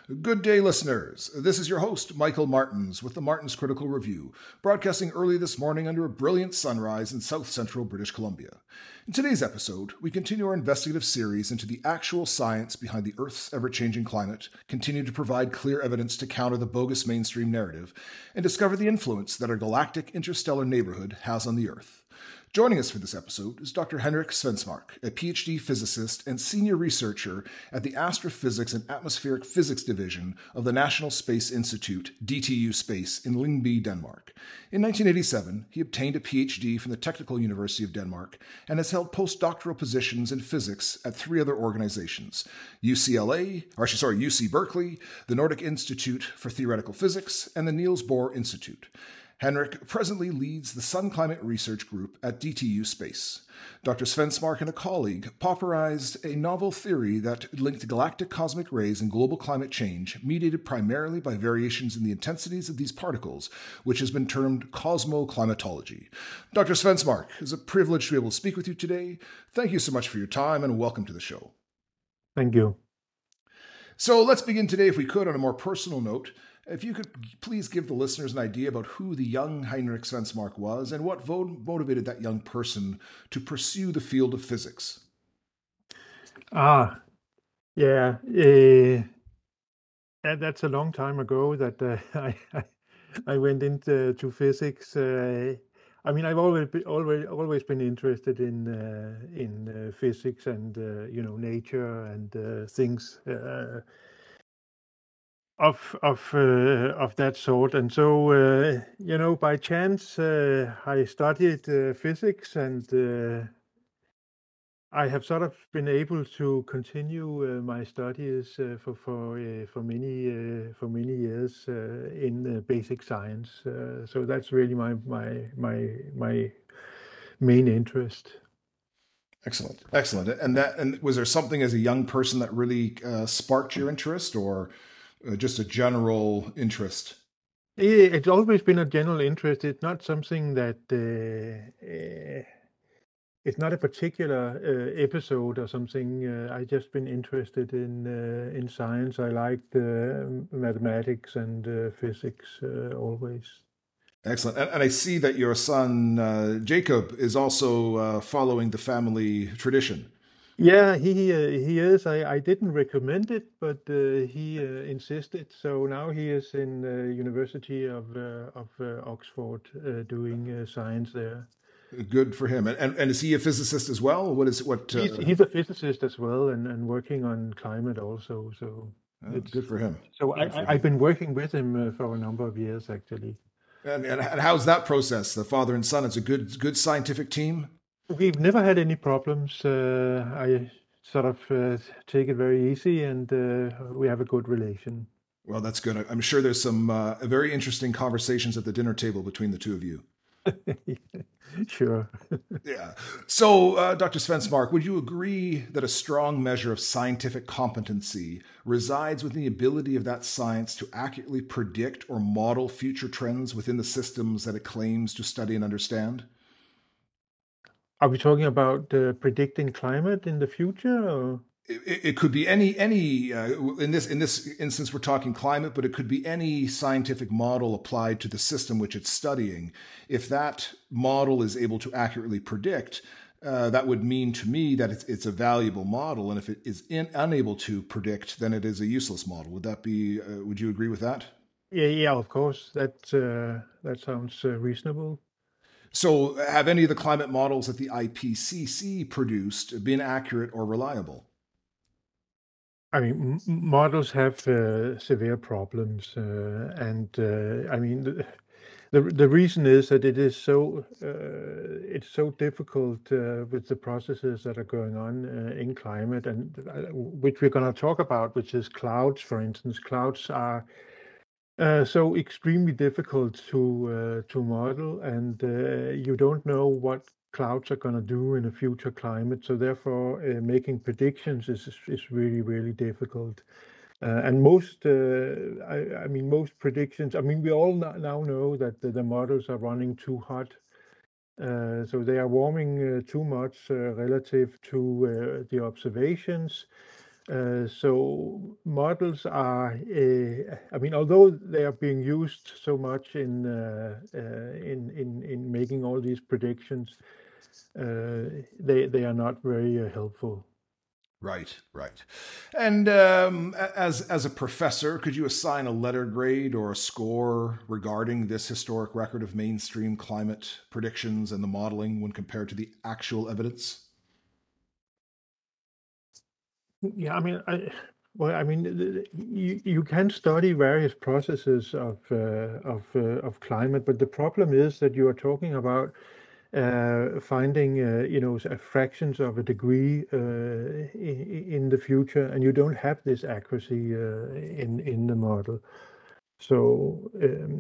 Good day, listeners. This is your host, Michael Martins, with the Martins Critical Review, broadcasting early this morning under a brilliant sunrise in south central British Columbia. In today's episode, we continue our investigative series into the actual science behind the Earth's ever-changing climate, continue to provide clear evidence to counter the bogus mainstream narrative, and discover the influence that our galactic interstellar neighborhood has on the Earth. Joining us for this episode is Dr. Henrik Svensmark, a PhD physicist and senior researcher at the Astrophysics and Atmospheric Physics Division of the National Space Institute, DTU Space, in Lyngby, Denmark. In 1987, he obtained a PhD from the Technical University of Denmark and has held postdoctoral positions in physics at three other organizations: UC Berkeley, the Nordic Institute for Theoretical Physics, and the Niels Bohr Institute. Henrik presently leads the Sun Climate Research Group at DTU Space. Dr. Svensmark and a colleague popularized a novel theory that linked galactic cosmic rays and global climate change, mediated primarily by variations in the intensities of these particles, which has been termed cosmoclimatology. Dr. Svensmark, it's a privilege to be able to speak with you today. Thank you so much for your time and welcome to the show. Thank you. So let's begin today, if we could, on a more personal note. If you could please give the listeners an idea about who the young Henrik Svensmark was and what motivated that young person to pursue the field of physics. Yeah. That's a long time ago that I went into physics. I've always been interested in physics and nature and things. Of that sort, and so by chance I studied physics, and I have sort of been able to continue my studies for many years in basic science. So that's really my main interest. Excellent. And was there something as a young person that really sparked your interest, or just a general interest? It's always been a general interest. It's not something that it's not a particular episode or something. I just been interested in science. I liked mathematics and physics always. Excellent. And I see that your son Jacob is also following the family tradition. Yeah, he is. I didn't recommend it, but he insisted. So now he is in the University of Oxford doing science there. Good for him. And is he a physicist as well? He's a physicist as well, and working on climate also. So it's good for him. So I've been working with him for a number of years actually. And how's that process? The father and son. It's a good scientific team. We've never had any problems. I sort of take it very easy, and we have a good relation. Well, that's good. I'm sure there's some very interesting conversations at the dinner table between the two of you. Sure. Yeah. So, Dr. Svensmark, would you agree that a strong measure of scientific competency resides within the ability of that science to accurately predict or model future trends within the systems that it claims to study and understand? Are we talking about predicting climate in the future, or? It could be any in this instance we're talking climate, but it could be any scientific model applied to the system which it's studying. If that model is able to accurately predict, that would mean to me that it's a valuable model, and if it is unable to predict, then it is a useless model. Would that be? Would you agree with that? Yeah, of course. That sounds reasonable. So, have any of the climate models that the IPCC produced been accurate or reliable? I mean, models have severe problems, and the reason is that it is it's so difficult with the processes that are going on in climate, and which we're going to talk about, which is clouds, for instance. Clouds are so extremely difficult to model, and you don't know what clouds are going to do in a future climate. So therefore, making predictions is really, really difficult. And most predictions. I mean, we all now know that the models are running too hot. So they are warming too much relative to the observations. So models are, I mean, although they are being used so much in making all these predictions, they are not very helpful. Right, right. And as a professor, could you assign a letter grade or a score regarding this historic record of mainstream climate predictions and the modeling when compared to the actual evidence? Yeah, I mean, I mean, you can study various processes of climate, but the problem is that you are talking about finding, fractions of a degree in the future, and you don't have this accuracy in the model. So,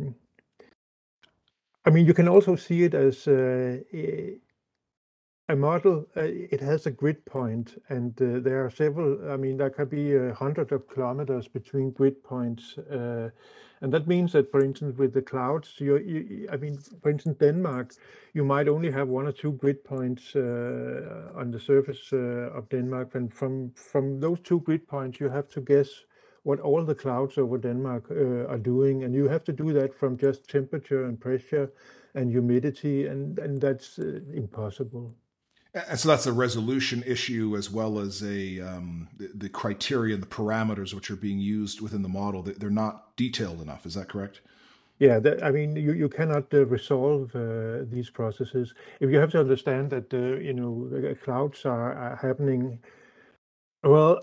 I mean, you can also see it as a model. It has a grid point, and there are several. I mean, there could be hundreds of kilometers between grid points, and that means that, for instance, with the clouds, I mean, for instance, Denmark, you might only have one or two grid points on the surface of Denmark, and from those two grid points, you have to guess what all the clouds over Denmark are doing, and you have to do that from just temperature and pressure and humidity, and that's impossible. And so that's a resolution issue as well as the criteria, the parameters which are being used within the model. They're not detailed enough. Is that correct? Yeah, I mean, you cannot resolve these processes. If you have to understand that, clouds are happening, well,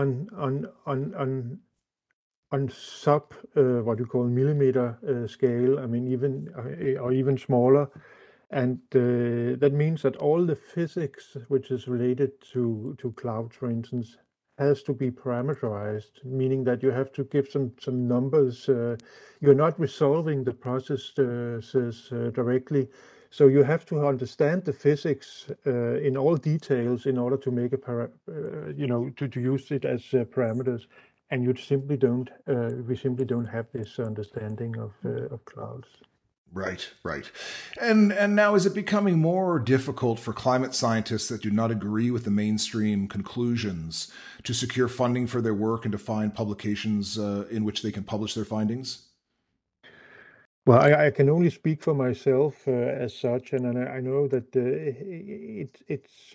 on sub what you call millimeter scale. I mean, even or even smaller, and that means that all the physics which is related to clouds, for instance, has to be parameterized, meaning that you have to give some numbers. You're not resolving the processes directly, so you have to understand the physics in all details in order to make to use it as parameters. And you simply don't. We simply don't have this understanding of clouds. Right, right. And now is it becoming more difficult for climate scientists that do not agree with the mainstream conclusions to secure funding for their work and to find publications in which they can publish their findings? Well, I can only speak for myself as such, and I know that it's.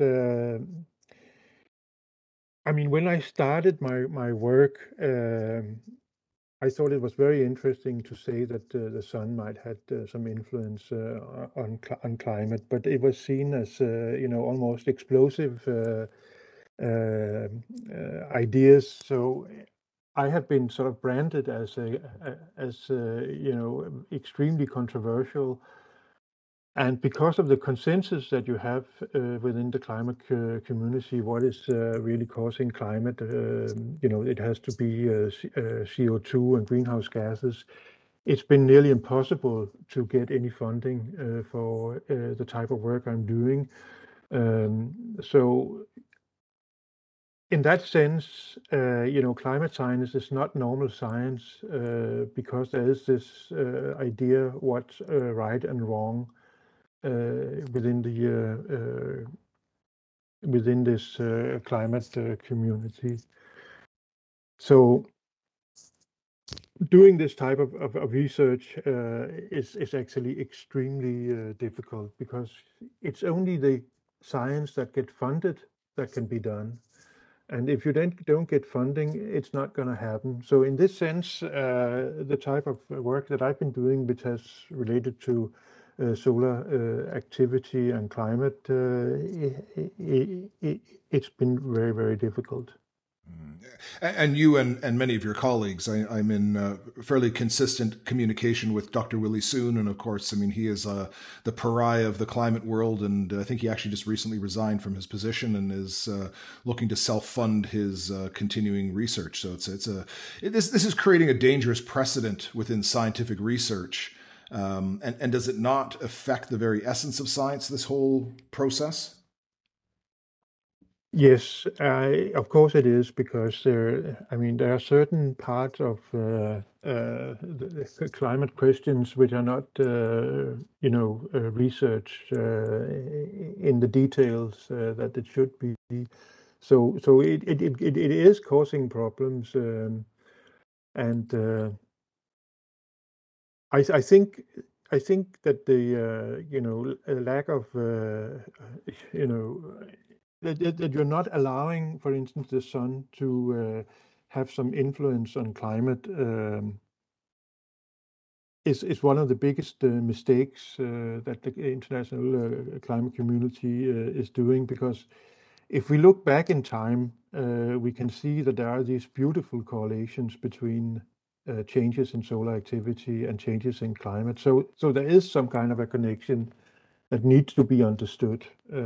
I mean, when I started my work, I thought it was very interesting to say that the sun might had some influence on climate, but it was seen as almost explosive ideas. So I have been sort of branded as extremely controversial. And because of the consensus that you have within the climate community, what is really causing climate, it has to be CO2 and greenhouse gases. It's been nearly impossible to get any funding for the type of work I'm doing. So in that sense, climate science is not normal science because there is this idea what's right and wrong within this climate community. So doing this type of research is actually extremely difficult because it's only the science that get funded that can be done. And if you don't get funding, it's not going to happen. So in this sense, the type of work that I've been doing, which has related to solar activity and climate, it's been very, very difficult. And you and many of your colleagues, I'm in fairly consistent communication with Dr. Willie Soon, and of course, I mean he is the pariah of the climate world, and I think he actually just recently resigned from his position and is looking to self-fund his continuing research. So this is creating a dangerous precedent within scientific research, and does it not affect the very essence of science? This whole process. Yes, of course it is because I mean, there are certain parts of the climate questions which are not, researched in the details that it should be. So it is causing problems, and I think that the lack of that you're not allowing, for instance, the sun to have some influence on climate is one of the biggest mistakes that the international climate community is doing, because if we look back in time, we can see that there are these beautiful correlations between changes in solar activity and changes in climate. So there is some kind of a connection that needs to be understood.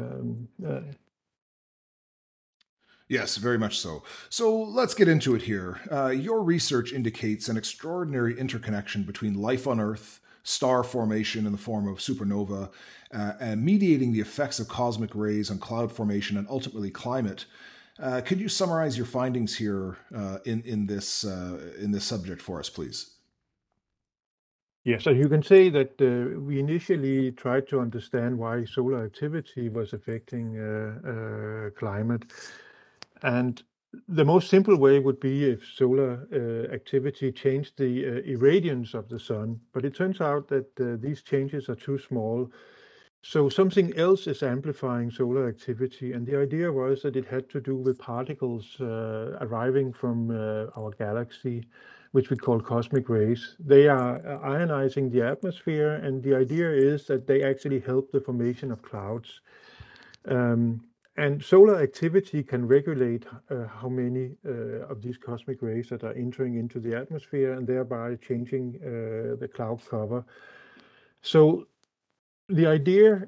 Yes, very much so. So let's get into it here. Your research indicates an extraordinary interconnection between life on Earth, star formation in the form of supernova, and mediating the effects of cosmic rays on cloud formation and ultimately climate. Could you summarize your findings here in this subject for us, please? Yes, so you can say that we initially tried to understand why solar activity was affecting climate. And the most simple way would be if solar activity changed the irradiance of the sun. But it turns out that these changes are too small. So something else is amplifying solar activity. And the idea was that it had to do with particles arriving from our galaxy, which we call cosmic rays. They are ionizing the atmosphere. And the idea is that they actually help the formation of clouds. And solar activity can regulate how many of these cosmic rays that are entering into the atmosphere, and thereby changing the cloud cover. So the idea,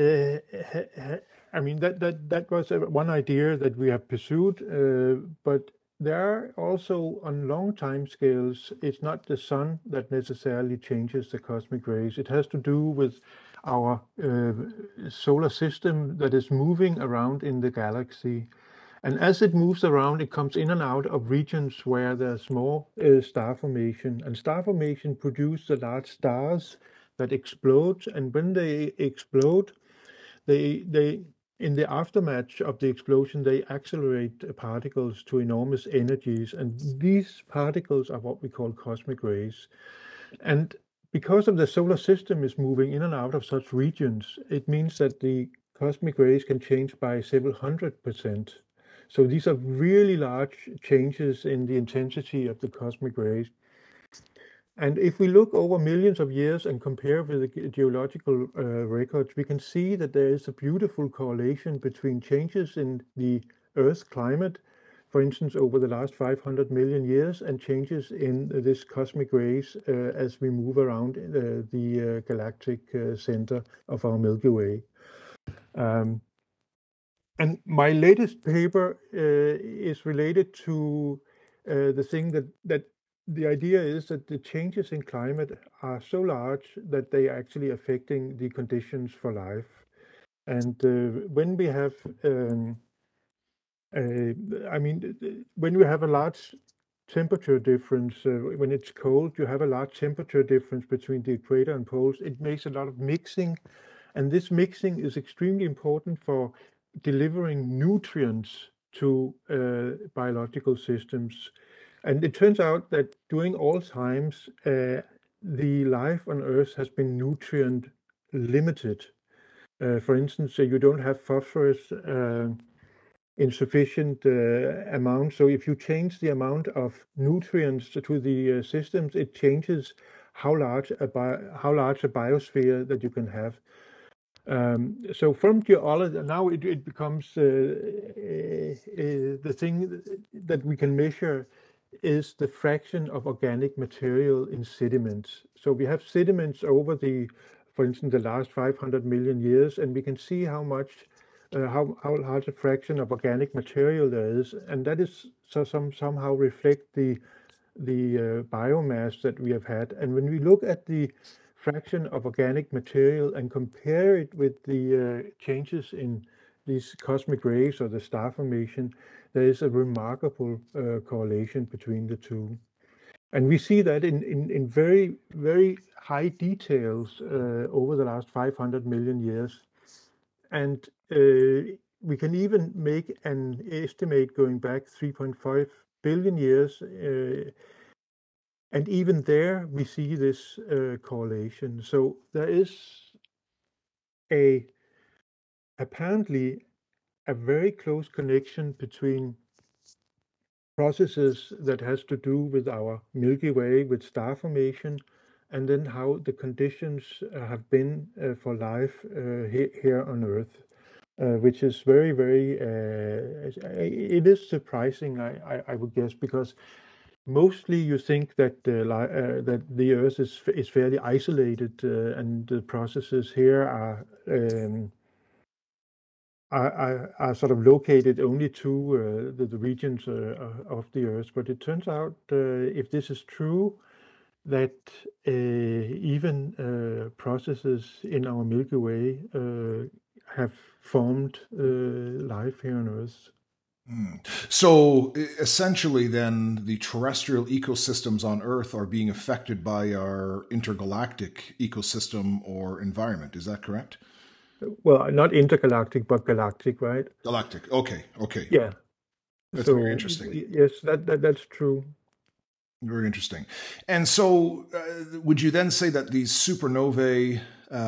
I mean, that was one idea that we have pursued, but there are also, on long time scales, it's not the sun that necessarily changes the cosmic rays. It has to do with our solar system that is moving around in the galaxy. And as it moves around, it comes in and out of regions where there's more star formation. And star formation produce the large stars that explode. And when they explode, they in the aftermath of the explosion, they accelerate particles to enormous energies. And these particles are what we call cosmic rays. And because of the solar system is moving in and out of such regions, it means that the cosmic rays can change by several 100%. So these are really large changes in the intensity of the cosmic rays. And if we look over millions of years and compare with the geological records, we can see that there is a beautiful correlation between changes in the Earth's climate, for instance, over the last 500 million years, and changes in this cosmic rays as we move around the galactic center of our Milky Way. And my latest paper is related to the thing that the idea is that the changes in climate are so large that they are actually affecting the conditions for life. And when we have, when we have a large temperature difference, when it's cold, you have a large temperature difference between the equator and poles. It makes a lot of mixing, and this mixing is extremely important for delivering nutrients to biological systems. And it turns out that during all times, the life on Earth has been nutrient limited. For instance, you don't have phosphorus in sufficient amount. So if you change the amount of nutrients to the systems, it changes how large a biosphere that you can have. So from geology, now it becomes the thing that we can measure is the fraction of organic material in sediments. So we have sediments over for instance, the last 500 million years, and we can see how much, how large a fraction of organic material there is, and that is somehow reflect the biomass that we have had. And when we look at the fraction of organic material and compare it with the changes in these cosmic rays or the star formation, there is a remarkable correlation between the two. And we see that in very, very high details over the last 500 million years. And we can even make an estimate going back 3.5 billion years, and even there we see this correlation. So there is apparently a very close connection between processes that has to do with our Milky Way, with star formation, and then how the conditions have been for life here on Earth, which is very, very, it is surprising, I would guess, because mostly you think that that the Earth is fairly isolated, and the processes here are sort of located only to the regions of the Earth. But it turns out, if this is true, that even processes in our Milky Way have formed life here on Earth. So essentially, then, the terrestrial ecosystems on Earth are being affected by our intergalactic ecosystem or environment. Is that correct? Well, not intergalactic, but galactic, right? Galactic. Okay. Yeah. That's So very interesting. yes, that's true. Very interesting. And so, would you then say that these supernovae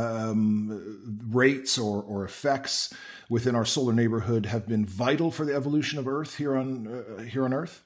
rates or effects within our solar neighborhood have been vital for the evolution of Earth here on Earth?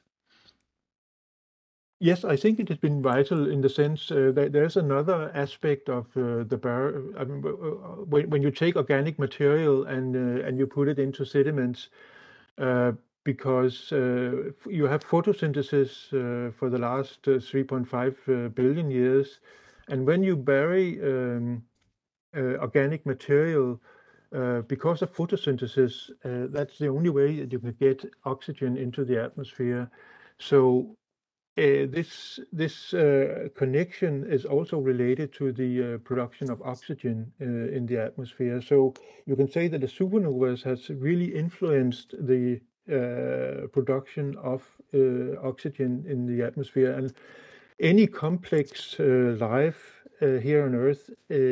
Yes, I think it has been vital in the sense that there's another aspect of I mean, when you take organic material and you put it into sediments, because you have photosynthesis for the last 3.5 billion years, and when you bury organic material, because of photosynthesis, that's the only way that you can get oxygen into the atmosphere. So this connection is also related to the production of oxygen in the atmosphere. So you can say that the supernovas has really influenced the production of oxygen in the atmosphere. And any complex life here on Earth,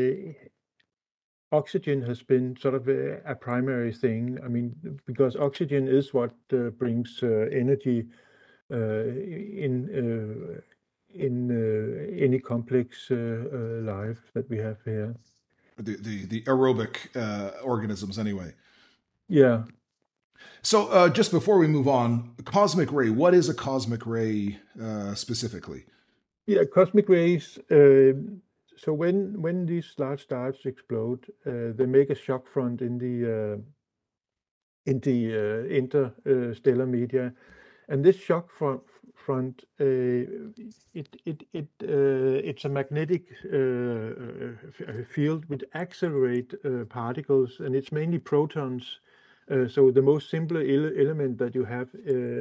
oxygen has been sort of a primary thing. I mean, because oxygen is what brings energy in any complex life that we have here. The aerobic organisms, anyway. Yeah. So, just before we move on, cosmic ray. What is a cosmic ray specifically? Yeah, cosmic rays. So when these large stars explode, they make a shock front in the interstellar media, and this shock front, it's a magnetic field which accelerate particles, and it's mainly protons. So the most simple element that you have,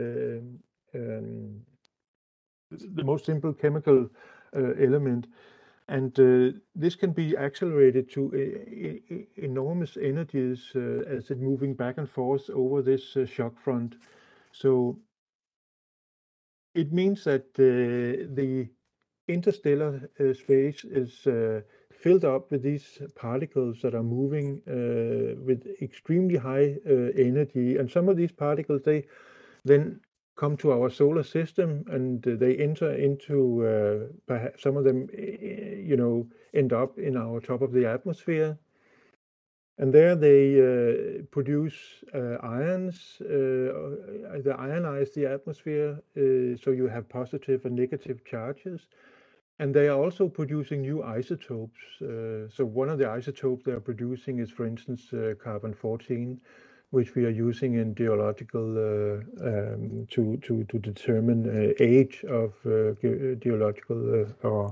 the most simple chemical element, and this can be accelerated to enormous energies as it's moving back and forth over this shock front. So it means that the interstellar space is filled up with these particles that are moving with extremely high energy. And some of these particles, they then come to our solar system, and they enter into, perhaps some of them, end up in our top of the atmosphere. And there they produce ions. They ionize the atmosphere, so you have positive and negative charges. And they are also producing new isotopes. So one of the isotopes they are producing is, for instance, carbon-14, which we are using in geological to determine age of geological or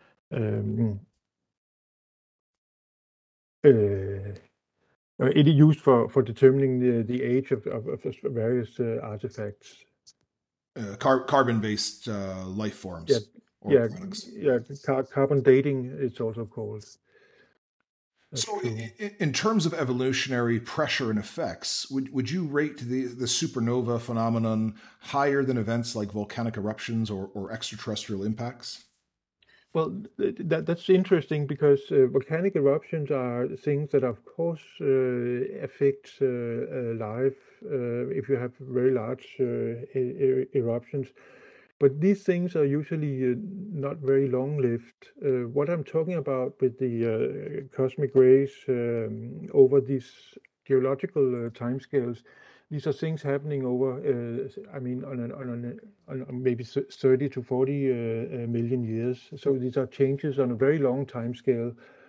it is used for determining the age of various artifacts. Carbon-based life forms. Yeah, carbon dating, it's also called. So, in terms of evolutionary pressure and effects, would you rate the supernova phenomenon higher than events like volcanic eruptions or extraterrestrial impacts? Well, that's interesting because volcanic eruptions are things that, of course, affect life if you have very large eruptions. But these things are usually not very long-lived. What I'm talking about with the cosmic rays over these geological timescales, these are things happening over, I mean, on maybe 30 to 40 million years. So these are changes on a very long time scale.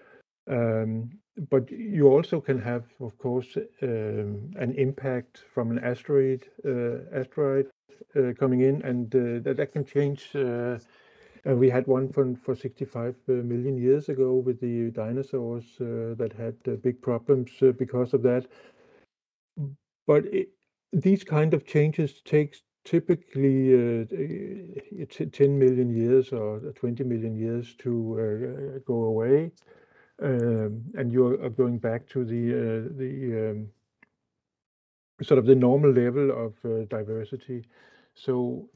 But you also can have, of course, an impact from an asteroid coming in, and that can change. We had one for 65 million years ago with the dinosaurs that had big problems because of that. But these kind of changes takes typically 10 million years or 20 million years to go away. And you are going back to the sort of the normal level of diversity. So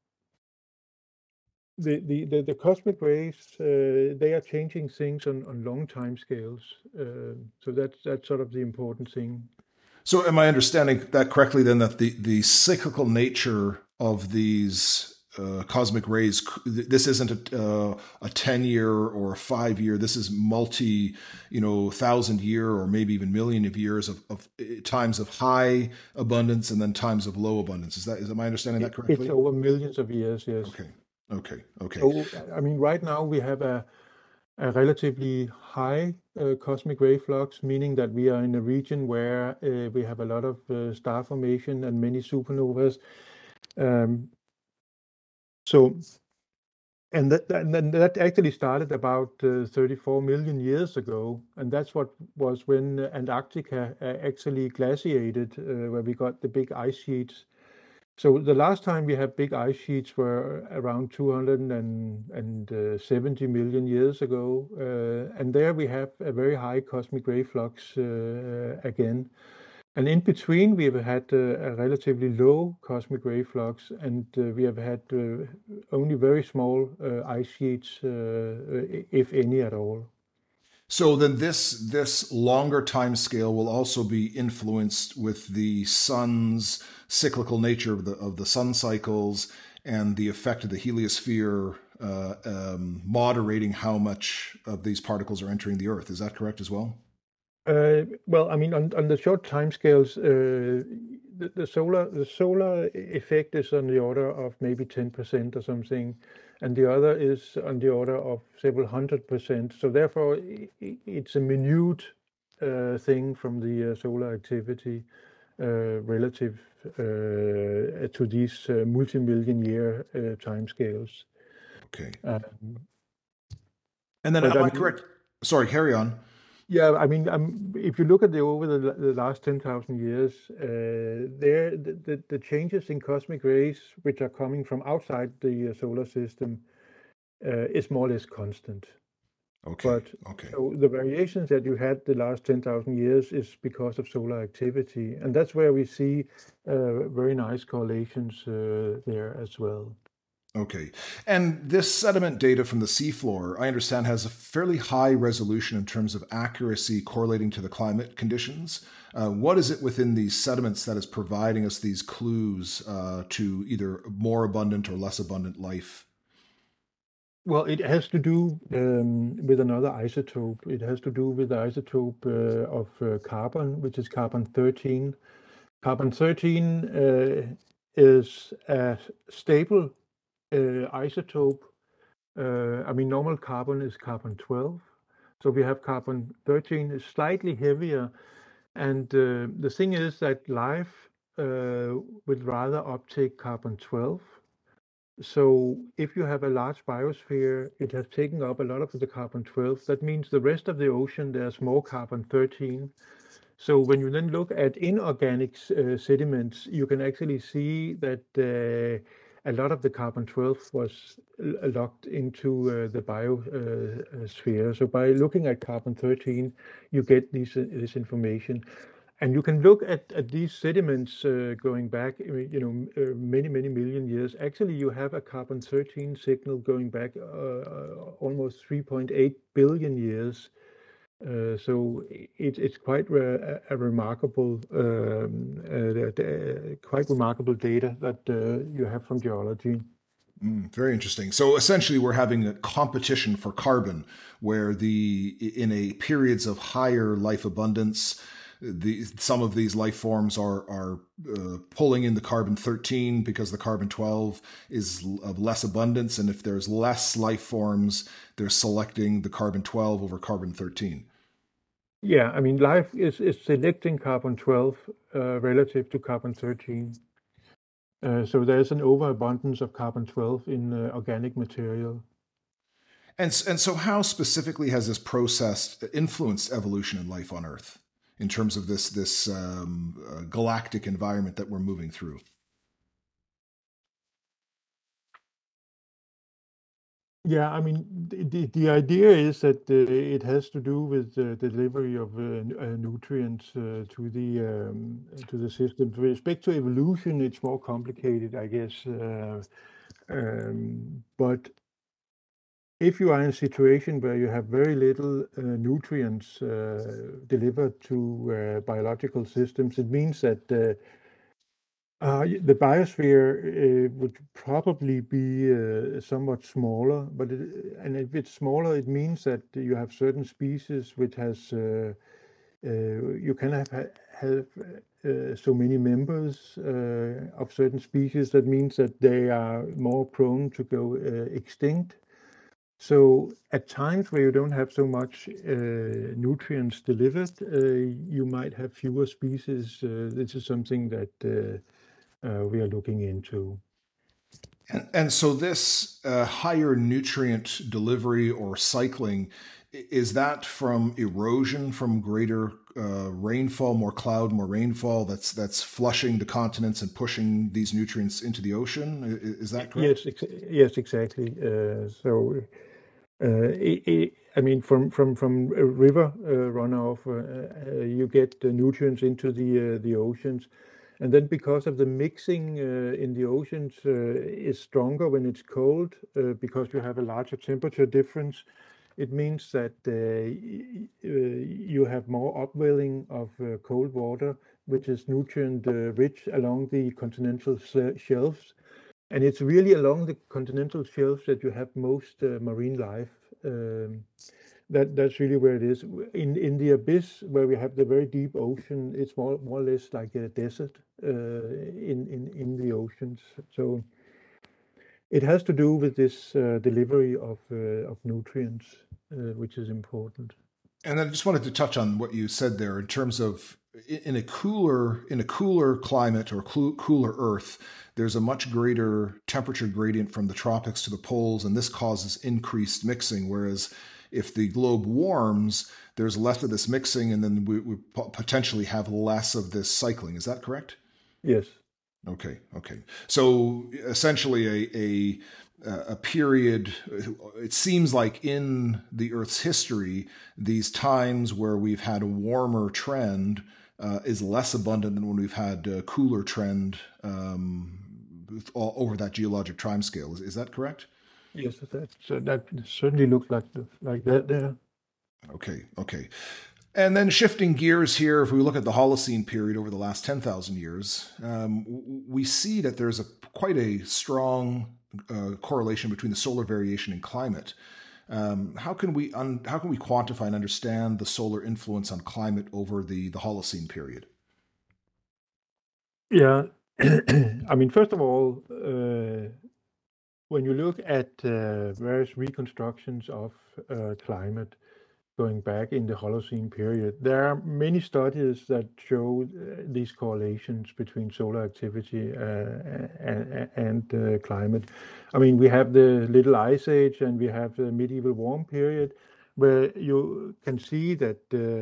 the cosmic rays they are changing things on long time scales. So that's sort of the important thing. So, am I understanding that correctly then, that the cyclical nature of these cosmic rays, this isn't a 10-year or a 5-year, this is multi, 1,000-year or maybe even million of years of times of high abundance and then times of low abundance. Am I understanding that correctly? It's over millions of years, yes. Okay. So, I mean, right now we have a relatively high cosmic ray flux, meaning that we are in a region where we have a lot of star formation and many supernovas. And that actually started about 34 million years ago, and that's what was when Antarctica actually glaciated, where we got the big ice sheets. So the last time we had big ice sheets were around 270 million years ago, and there we have a very high cosmic ray flux again. And in between, we have had a relatively low cosmic ray flux, and we have had only very small ice sheets, if any at all. So then this longer time scale will also be influenced with the sun's cyclical nature of the sun cycles and the effect of the heliosphere moderating how much of these particles are entering the Earth. Is that correct as well? Well, I mean, on the short timescales, the solar effect is on the order of maybe 10% or something, and the other is on the order of several 100%. So therefore, it's a minute thing from the solar activity relative to these multi-million year timescales. Okay. And then, am I correct? Sorry, carry on. Yeah, I mean, if you look at over the last 10,000 years, the changes in cosmic rays, which are coming from outside the solar system, is more or less constant. Okay. So the variations that you had the last 10,000 years is because of solar activity, and that's where we see very nice correlations there as well. Okay. And this sediment data from the seafloor, I understand, has a fairly high resolution in terms of accuracy correlating to the climate conditions. What is it within these sediments that is providing us these clues to either more abundant or less abundant life? Well, it has to do with another isotope. It has to do with the isotope of carbon, which is carbon-13. Carbon-13 is a stable isotope. I mean, normal carbon is carbon-12. So we have carbon-13 is slightly heavier. And the thing is that life would rather uptake carbon-12. So if you have a large biosphere, it has taken up a lot of the carbon-12. That means the rest of the ocean, there's more carbon-13. So when you then look at inorganic sediments, you can actually see that a lot of the carbon-12 was locked into the biosphere. So by looking at carbon-13, you get this information. And you can look at these sediments going back, many, many million years. Actually, you have a carbon-13 signal going back almost 3.8 billion years. So it's quite a remarkable, quite remarkable data that you have from geology. Very interesting. So essentially, we're having a competition for carbon, where in a periods of higher life abundance, some of these life forms are pulling in the carbon-13 because the carbon-12 is of less abundance, and if there's less life forms, they're selecting the carbon-12 over carbon-13. Yeah, I mean, life is selecting carbon-12 relative to carbon-13. So there's an overabundance of carbon-12 in organic material. And so how specifically has this process influenced evolution and life on Earth in terms of this galactic environment that we're moving through? Yeah, I mean, the idea is that it has to do with the delivery of nutrients to the system. With respect to evolution, it's more complicated, I guess. But if you are in a situation where you have very little nutrients delivered to biological systems, it means that the biosphere would probably be somewhat smaller, and if it's smaller, it means that you have certain species which has you can have so many members of certain species. That means that they are more prone to go extinct. So at times where you don't have so much nutrients delivered, you might have fewer species. This is something that we are looking into. And so this higher nutrient delivery or cycling, is that from erosion, from greater rainfall, more cloud, more rainfall that's flushing the continents and pushing these nutrients into the ocean? Is that correct? Yes, exactly. I mean, from a river runoff, you get the nutrients into the oceans, and then because of the mixing in the oceans is stronger when it's cold, because you have a larger temperature difference. It means that you have more upwelling of cold water, which is nutrient rich along the continental shelves. And it's really along the continental shelves that you have most marine life. That's really where it is. In the abyss, where we have the very deep ocean, it's more or less like a desert in the oceans. So it has to do with this delivery of nutrients, which is important. And I just wanted to touch on what you said there in terms of in a cooler climate or cooler Earth, there's a much greater temperature gradient from the tropics to the poles, and this causes increased mixing. Whereas if the globe warms, there's less of this mixing, and then we potentially have less of this cycling. Is that correct? Yes. Okay. So essentially, a period. It seems like in the Earth's history, these times where we've had a warmer trend is less abundant than when we've had a cooler trend over that geologic timescale. Is that correct? Yes, that certainly looks like that there. Okay. And then shifting gears here, if we look at the Holocene period over the last 10,000 years, we see that there's quite a strong correlation between the solar variation and climate. How can we quantify and understand the solar influence on climate over the Holocene period? Yeah, I mean, first of all, when you look at various reconstructions of climate going back in the Holocene period, there are many studies that show these correlations between solar activity and climate. I mean, we have the Little Ice Age and we have the medieval warm period, where you can see that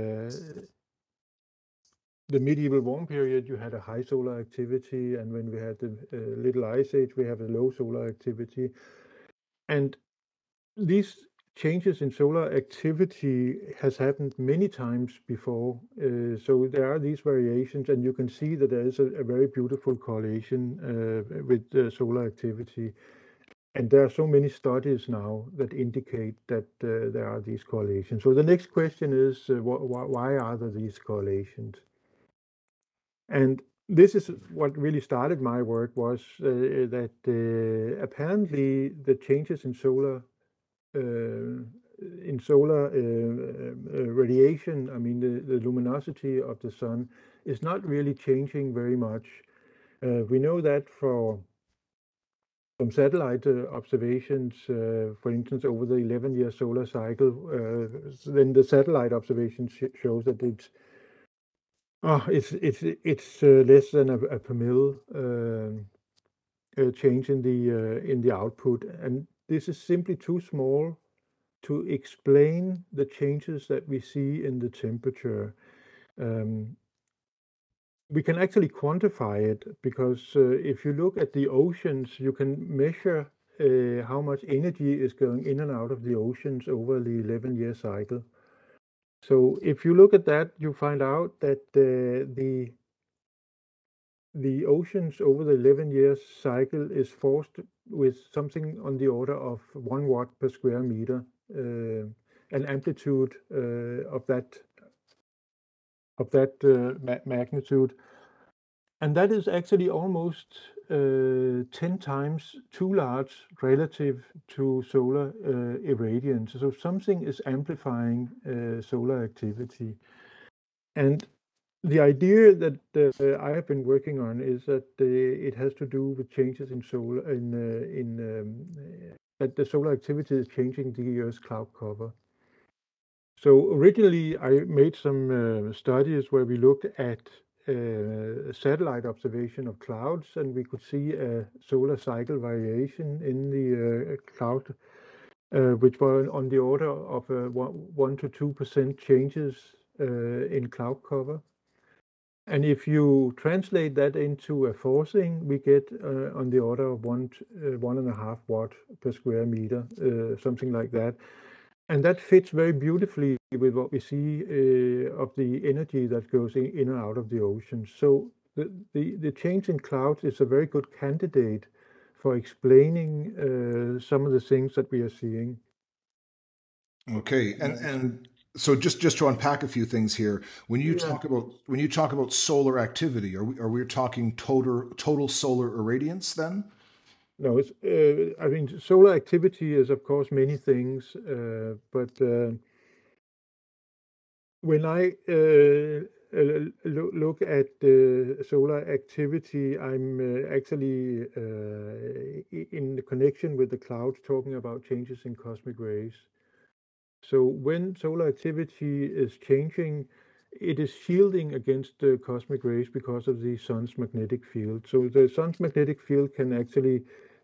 the medieval warm period, you had a high solar activity, and when we had the Little Ice Age, we have a low solar activity. And these changes in solar activity has happened many times before. So there are these variations, and you can see that there is a very beautiful correlation with solar activity. And there are so many studies now that indicate that there are these correlations. So the next question is, why are there these correlations? And this is what really started my work, was that apparently the changes in solar radiation, I mean the luminosity of the sun, is not really changing very much. We know that from satellite observations, for instance, over the 11-year solar cycle. Then the satellite observation shows that it's less than a per mil change in the output, and this is simply too small to explain the changes that we see in the temperature. We can actually quantify it, because if you look at the oceans, you can measure how much energy is going in and out of the oceans over the 11-year cycle. So if you look at that, you find out that the oceans over the 11-year cycle is forced with something on the order of 1 watt per square meter, an amplitude of that magnitude. And that is actually almost 10 times too large relative to solar irradiance. So something is amplifying solar activity. And the idea that I have been working on is that it has to do with changes in solar, that the solar activity is changing the Earth's cloud cover. So originally, I made some studies where we looked at satellite observation of clouds, and we could see a solar cycle variation in the cloud, which were on the order of 1 to 2% changes in cloud cover. And if you translate that into a forcing, we get on the order of 1.5 watt per square meter, something like that. And that fits very beautifully with what we see of the energy that goes in and out of the ocean. So the change in clouds is a very good candidate for explaining some of the things that we are seeing. Okay, and so just to unpack a few things here, when you talk about solar activity, are we talking total solar irradiance then? No, it's I mean, solar activity is of course many things, but when I look at solar activity, I'm actually in the connection with the clouds, talking about changes in cosmic rays. So when solar activity is changing, it is shielding against the cosmic rays because of the sun's magnetic field. So the sun's magnetic field can actually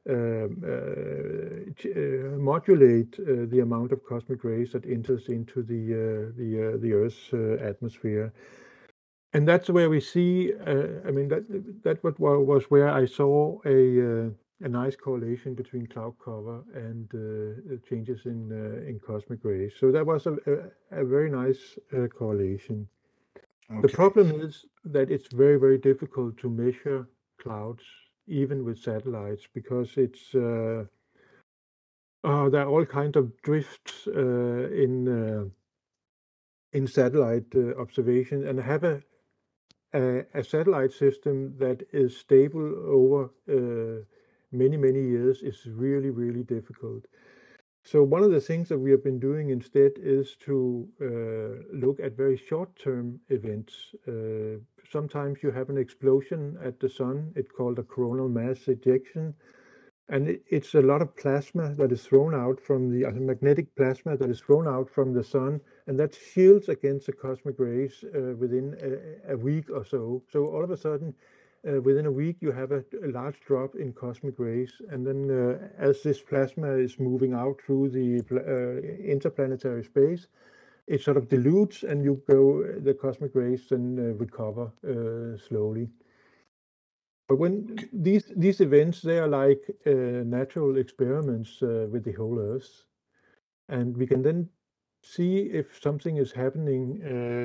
modulate the amount of cosmic rays that enters into the Earth's atmosphere. And that's where we see, I mean, that was where I saw a nice correlation between cloud cover and changes in cosmic rays. So that was a very nice correlation. Okay. The problem is that it's very, very difficult to measure clouds, even with satellites, because it's there are all kinds of drifts in satellite observation, and have a satellite system that is stable over many years is really, really difficult. So one of the things that we have been doing instead is to look at very short-term events. Sometimes you have an explosion at the sun. It's called a coronal mass ejection. And it's a lot of plasma that is thrown out from the magnetic plasma that is thrown out from the sun, and that shields against the cosmic rays within a week or so. So all of a sudden, within a week, you have a large drop in cosmic rays, and then as this plasma is moving out through the interplanetary space, it sort of dilutes, and the cosmic rays then recover slowly. But when these events, they are like natural experiments with the whole Earth. and we can then see if something is happening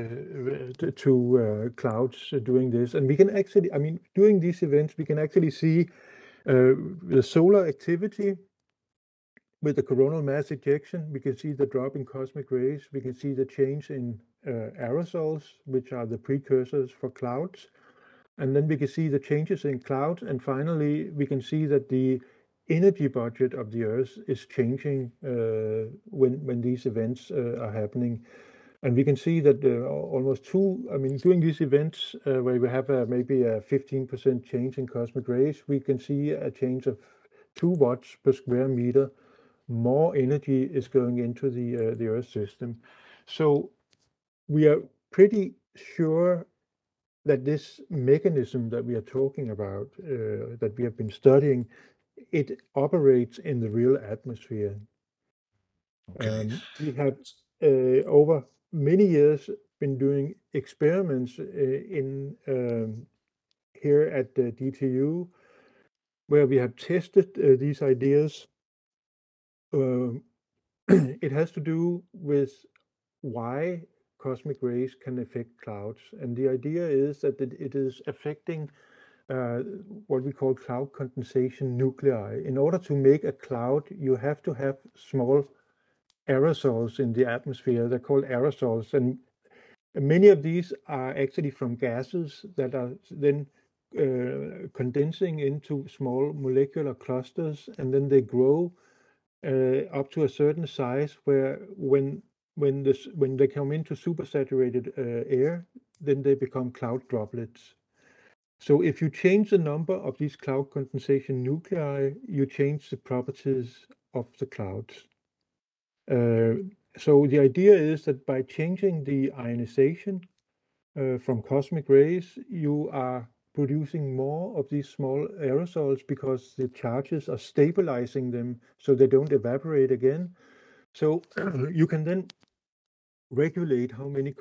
to clouds doing this. And we can actually, I mean, during these events, we can actually see the solar activity with the coronal mass ejection. We can see the drop in cosmic rays. We can see the change in aerosols, which are the precursors for clouds. And then we can see the changes in clouds. And finally, we can see that the energy budget of the Earth is changing when these events are happening. And we can see that during these events where we have maybe a 15% change in cosmic rays, we can see a change of 2 watts per square meter. More energy is going into the Earth system. So we are pretty sure that this mechanism that we are talking about, that we have been studying, it operates in the real atmosphere. Okay. We have over many years been doing experiments in here at the DTU, where we have tested these ideas. It has to do with why cosmic rays can affect clouds. And the idea is that it is affecting what we call cloud condensation nuclei. In order to make a cloud, you have to have small aerosols in the atmosphere. They're called aerosols. And many of these are actually from gases that are then condensing into small molecular clusters, and then they grow up to a certain size where when they come into supersaturated air, then they become cloud droplets. So if you change the number of these cloud condensation nuclei, you change the properties of the clouds. So the idea is that by changing the ionization from cosmic rays, you are producing more of these small aerosols because the charges are stabilizing them so they don't evaporate again. So you can then regulate how many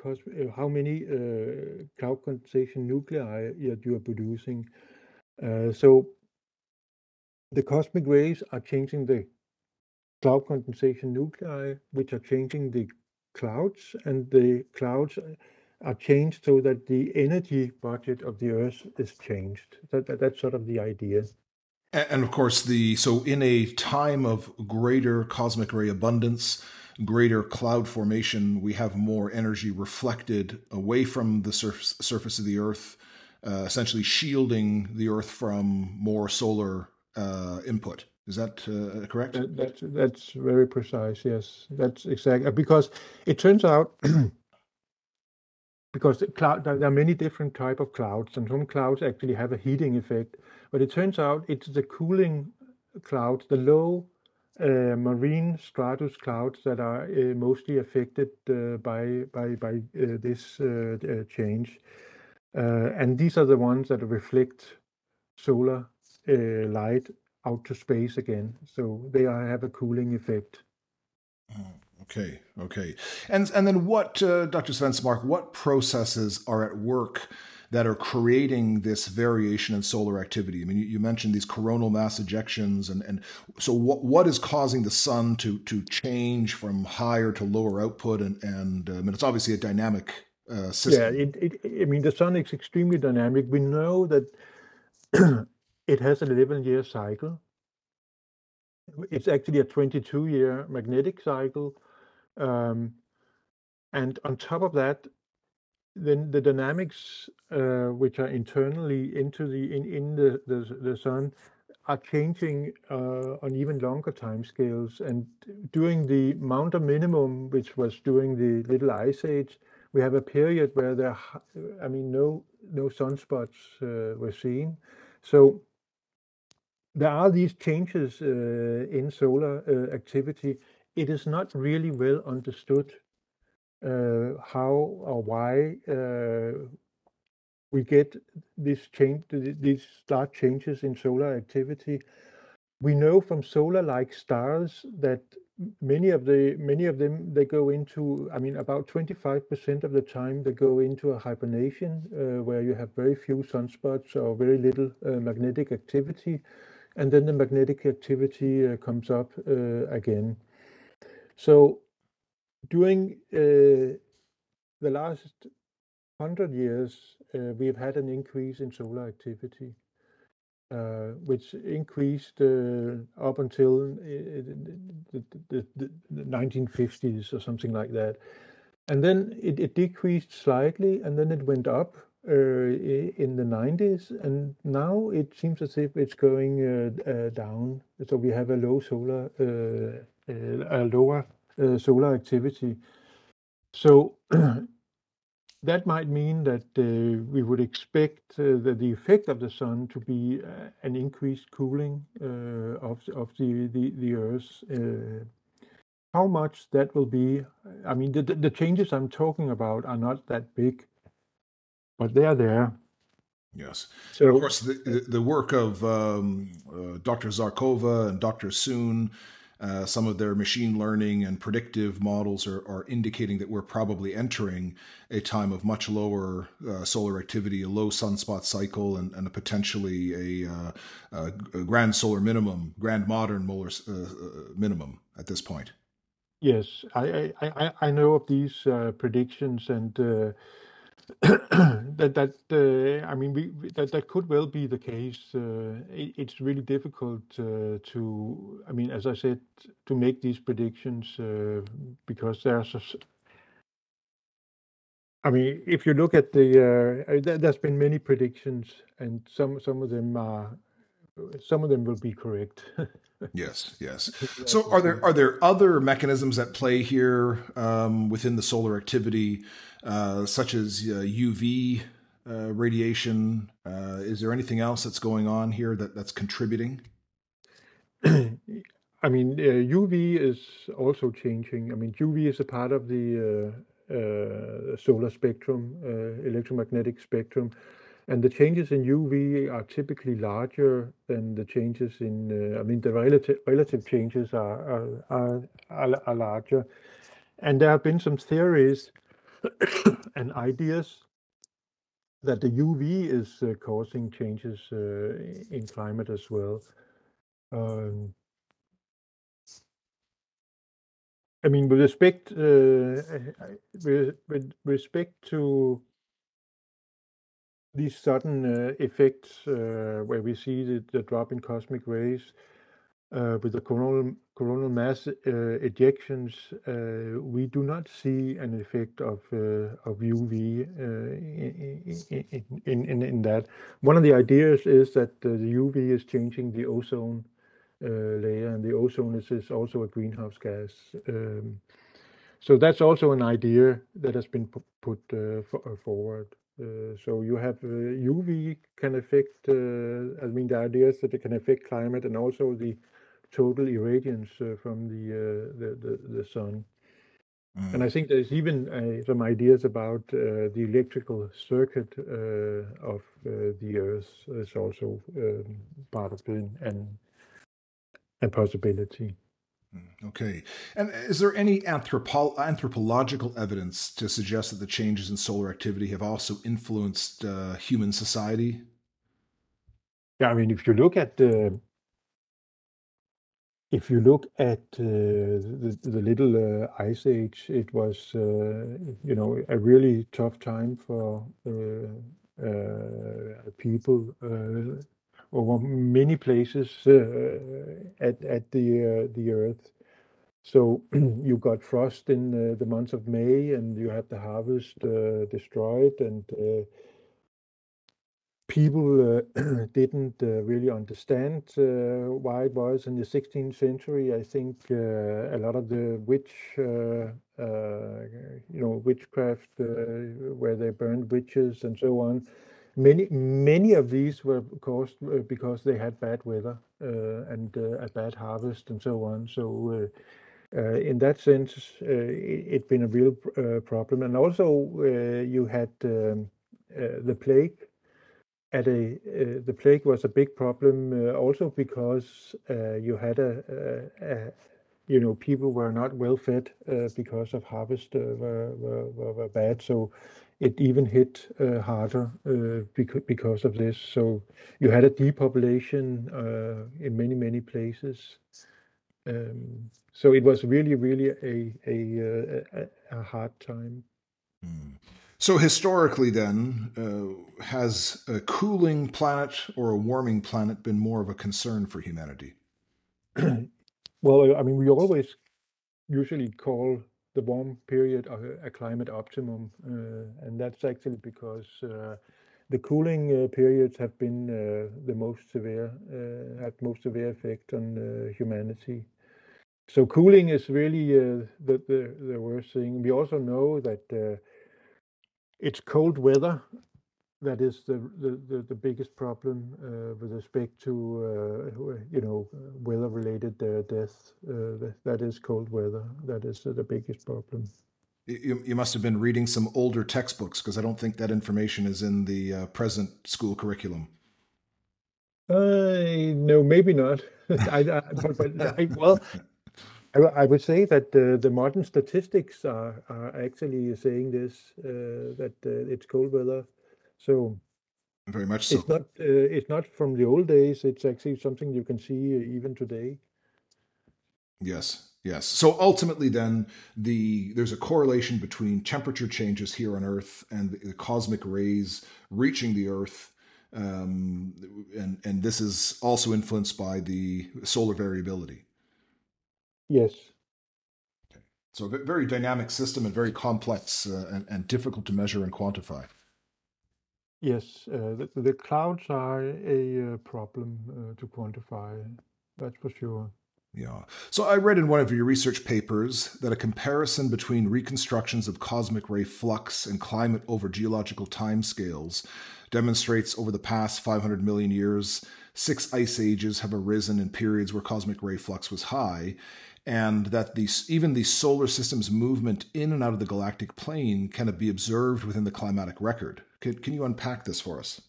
cloud condensation nuclei you are producing. So the cosmic rays are changing the cloud condensation nuclei, which are changing the clouds, and the clouds are changed so that the energy budget of the Earth is changed. That's sort of the idea. And of course, so in a time of greater cosmic ray abundance, greater cloud formation, we have more energy reflected away from the surface of the Earth, essentially shielding the Earth from more solar input. Is that correct? That's very precise. Yes, that's exactly, because it turns out because there are many different type of clouds, and some clouds actually have a heating effect. But it turns out it's the cooling clouds, the low marine stratus clouds, that are mostly affected by this change. And these are the ones that reflect solar light out to space again. So they have a cooling effect. Okay. And then what, Dr. Svensmark, what processes are at work that are creating this variation in solar activity? I mean, you mentioned these coronal mass ejections, and so what is causing the sun to change from higher to lower output? And I mean, it's obviously a dynamic system. Yeah, I mean, the sun is extremely dynamic. We know that it has an 11-year cycle. It's actually a 22-year magnetic cycle. And on top of that, then the dynamics which are internally into the sun are changing on even longer time scales. And during the Maunder minimum, which was during the Little Ice Age, we have a period where no sunspots were seen. So there are these changes in solar activity. It is not really well understood how or why we get these large changes in solar activity. We know from solar-like stars that many of them, they go into, I mean, about 25% of the time they go into a hibernation where you have very few sunspots or very little magnetic activity, and then the magnetic activity comes up again. So during the last 100 years, we've had an increase in solar activity, which increased up until the 1950s or something like that. And then it decreased slightly, and then it went up in the 90s, and now it seems as if it's going down. So we have a lower solar activity. So that might mean that we would expect the effect of the sun to be an increased cooling of the Earth. How much that will be, I mean, the changes I'm talking about are not that big, but they are there. Yes. So, and of course, the work of Dr. Zarkova and Dr. Soon, some of their machine learning and predictive models are indicating that we're probably entering a time of much lower solar activity, a low sunspot cycle, and a potentially a grand solar minimum, grand modern minimum at this point. Yes, I know of these predictions, and I mean that could well be the case. It's really difficult to, I mean, as I said, to make these predictions because I mean, if you look at there's been many predictions, and some of them will be correct. Yes, yes. So, are there other mechanisms at play here within the solar activity, such as UV radiation? Is there anything else that's going on here that's contributing? I mean, UV is also changing. I mean, UV is a part of the solar spectrum, electromagnetic spectrum, and the changes in UV are typically larger than the changes in. I mean, the relative changes are larger, and there have been some theories and ideas that the UV is causing changes in climate as well. I mean, with respect to these sudden effects where we see the drop in cosmic rays with the coronal mass ejections, we do not see an effect of UV in that. One of the ideas is that the UV is changing the ozone layer, and the ozone is also a greenhouse gas. So that's also an idea that has been put forward. So you have UV can affect, I mean, the idea is that it can affect climate and also the total irradiance from the sun. And I think there's even some ideas about the electrical circuit of the Earth is also part of it and a possibility. Okay. And is there any anthropological evidence to suggest that the changes in solar activity have also influenced human society? Yeah, I mean, if you look at the little ice age, it was a really tough time for people over many places at the Earth. So you got frost in the month of May, and you had the harvest destroyed, and people didn't really understand why it was in the 16th century. I think a lot of the witchcraft, where they burned witches and so on. Many of these were caused because they had bad weather and a bad harvest and so on. So in that sense, it's been a real problem. And also you had the plague. The plague was a big problem also because you had people were not well fed because of harvest were bad. So it even hit harder because of this. So you had a depopulation in many places. So it was really a hard time. So historically, then, has a cooling planet or a warming planet been more of a concern for humanity? Well, I mean, we always usually call the warm period a climate optimum, and that's actually because the cooling periods have been the most severe, had most severe effect on humanity. So cooling is really the worst thing. We also know that it's cold weather that is the biggest problem with respect to weather-related deaths. That is cold weather. That is the biggest problem. You must have been reading some older textbooks, because I don't think that information is in the present school curriculum. No, maybe not. Well, I would say that the modern statistics are actually saying this, that it's cold weather. So Very much so. it's not from the old days. It's actually something you can see even today. Yes, yes. So ultimately, then, there's a correlation between temperature changes here on Earth and the cosmic rays reaching the Earth, and this is also influenced by the solar variability. Yes. So a very dynamic system and very complex and difficult to measure and quantify. Yes, the clouds are a problem to quantify. That's for sure. Yeah. So I read in one of your research papers that a comparison between reconstructions of cosmic ray flux and climate over geological timescales demonstrates over the past 500 million years, 6 ice ages have arisen in periods where cosmic ray flux was high, and that even the solar system's movement in and out of the galactic plane can be observed within the climatic record. Can you unpack this for us?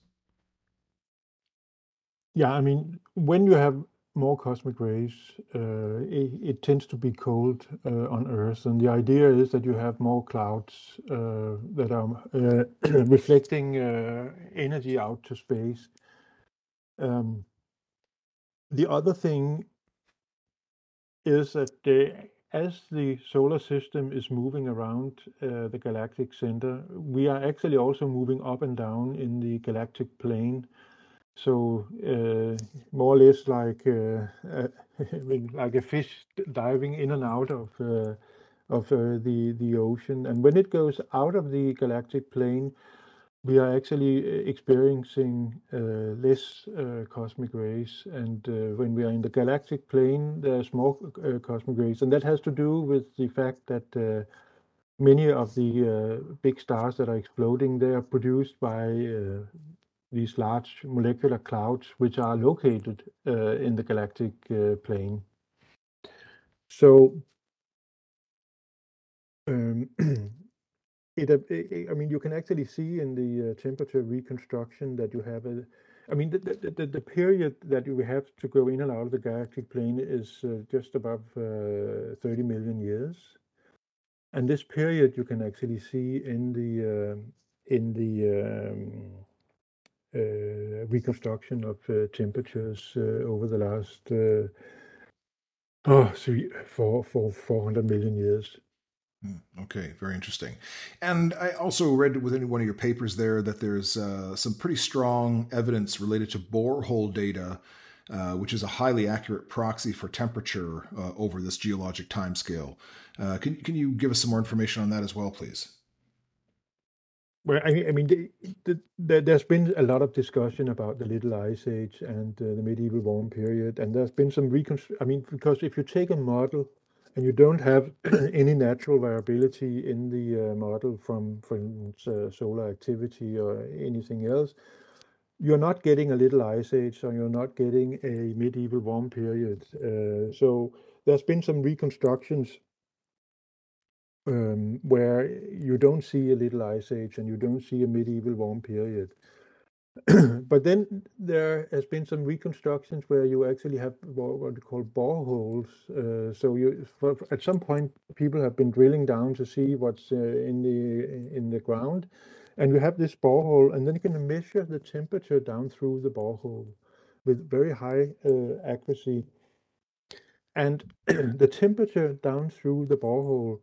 Yeah, I mean, when you have more cosmic rays, it tends to be cold on Earth, and the idea is that you have more clouds that are reflecting energy out to space. The other thing is that as the solar system is moving around the galactic center, we are actually also moving up and down in the galactic plane. So more or less like like a fish diving in and out of the ocean. And when it goes out of the galactic plane, we are actually experiencing less cosmic rays. And when we are in the galactic plane, there's more cosmic rays. And that has to do with the fact that many of the big stars that are exploding, they are produced by these large molecular clouds, which are located in the galactic plane. So I mean, you can actually see in the temperature reconstruction that you have I mean, the period that you have to go in and out of the galactic plane is just above 30 million years. And this period you can actually see in the reconstruction of temperatures over the last 400 million years. Okay, very interesting. And I also read within one of your papers there that there's some pretty strong evidence related to borehole data, which is a highly accurate proxy for temperature over this geologic timescale. Can you give us some more information on that as well, please? Well, I mean, there's been a lot of discussion about the Little Ice Age and the medieval warm period, and there's been some I mean, because if you take a model and you don't have any natural variability in the model from, for instance, solar activity or anything else, you're not getting a Little Ice Age, so you're not getting a medieval warm period. So there's been some reconstructions where you don't see a Little Ice Age and you don't see a medieval warm period. But then there has been some reconstructions where you actually have what we call boreholes. So at some point, people have been drilling down to see what's in the ground, and you have this borehole, and then you can measure the temperature down through the borehole with very high accuracy. And the temperature down through the borehole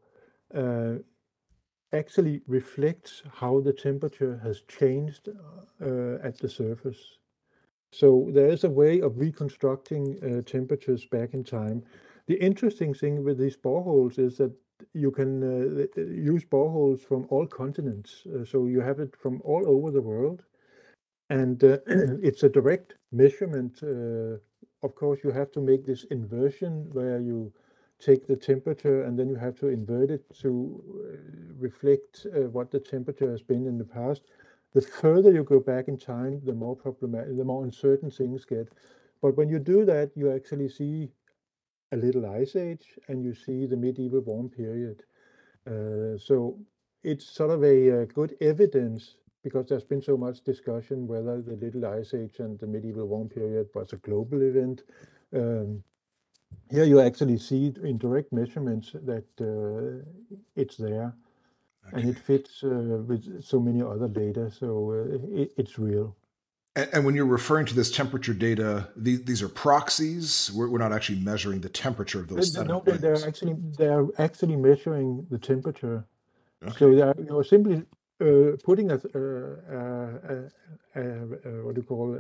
actually reflects how the temperature has changed at the surface. So there is a way of reconstructing temperatures back in time. The interesting thing with these boreholes is that you can use boreholes from all continents. So you have it from all over the world. And it's a direct measurement. Of course, you have to make this inversion where you take the temperature and then you have to invert it to reflect what the temperature has been in the past. The further you go back in time, the more problematic, the more uncertain things get. But when you do that, you actually see a little ice age and you see the medieval warm period. So it's sort of a good evidence because there's been so much discussion whether the Little Ice Age and the medieval warm period was a global event. Here you actually see in direct measurements that it's there, and Okay. it fits with so many other data, so it's real. And when you're referring to this temperature data, these are proxies. We're not actually measuring the temperature of those No, sediment layers. they're actually measuring the temperature. Okay. So you're simply putting what do you call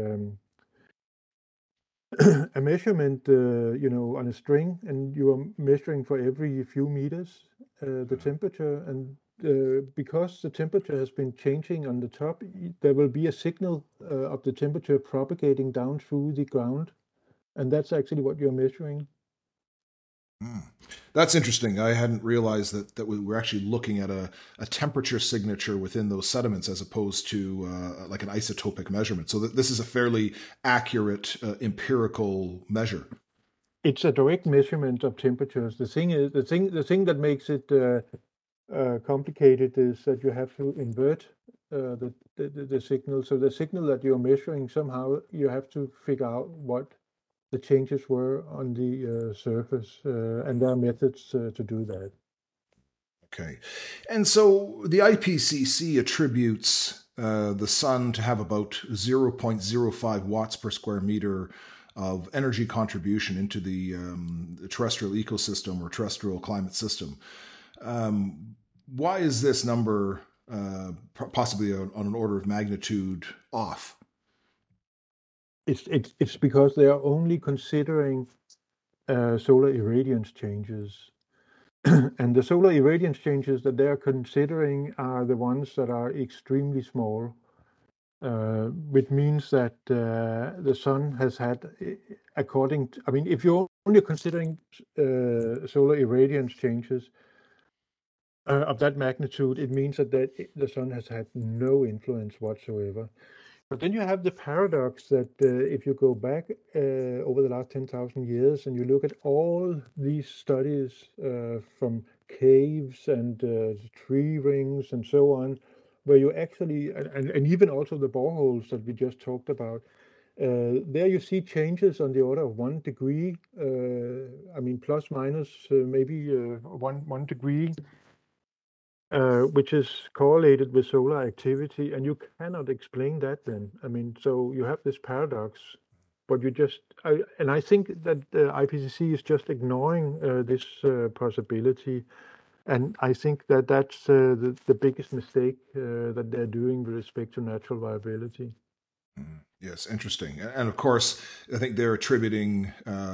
a measurement, on a string, and you are measuring for every few meters the temperature, and because the temperature has been changing on the top, there will be a signal of the temperature propagating down through the ground, and that's actually what you're measuring. Hmm. That's interesting. I hadn't realized that we were actually looking at a temperature signature within those sediments as opposed to like an isotopic measurement. So this is a fairly accurate empirical measure. It's a direct measurement of temperatures. The thing that makes it complicated is that you have to invert the signal. So the signal that you're measuring, somehow you have to figure out what the changes were on the surface, and there are methods to do that. Okay. And so the IPCC attributes the sun to have about 0.05 watts per square meter of energy contribution into the terrestrial ecosystem or terrestrial climate system. Why is this number possibly on an order of magnitude off? It's because they are only considering solar irradiance changes. And the solar irradiance changes that they are considering are the ones that are extremely small, which means that the sun has had, I mean, if you're only considering solar irradiance changes of that magnitude, it means that the sun has had no influence whatsoever. But then you have the paradox that if you go back over the last 10,000 years and you look at all these studies from caves and tree rings and so on, where you actually, and even also the boreholes that we just talked about, there you see changes on the order of 1 degree. I mean, plus minus maybe one degree, which is correlated with solar activity, and you cannot explain that then. I mean, so you have this paradox, but I think that the IPCC is just ignoring this possibility, and I think that that's the biggest mistake that they're doing with respect to natural viability. Yes, interesting. And of course, I think they're attributing,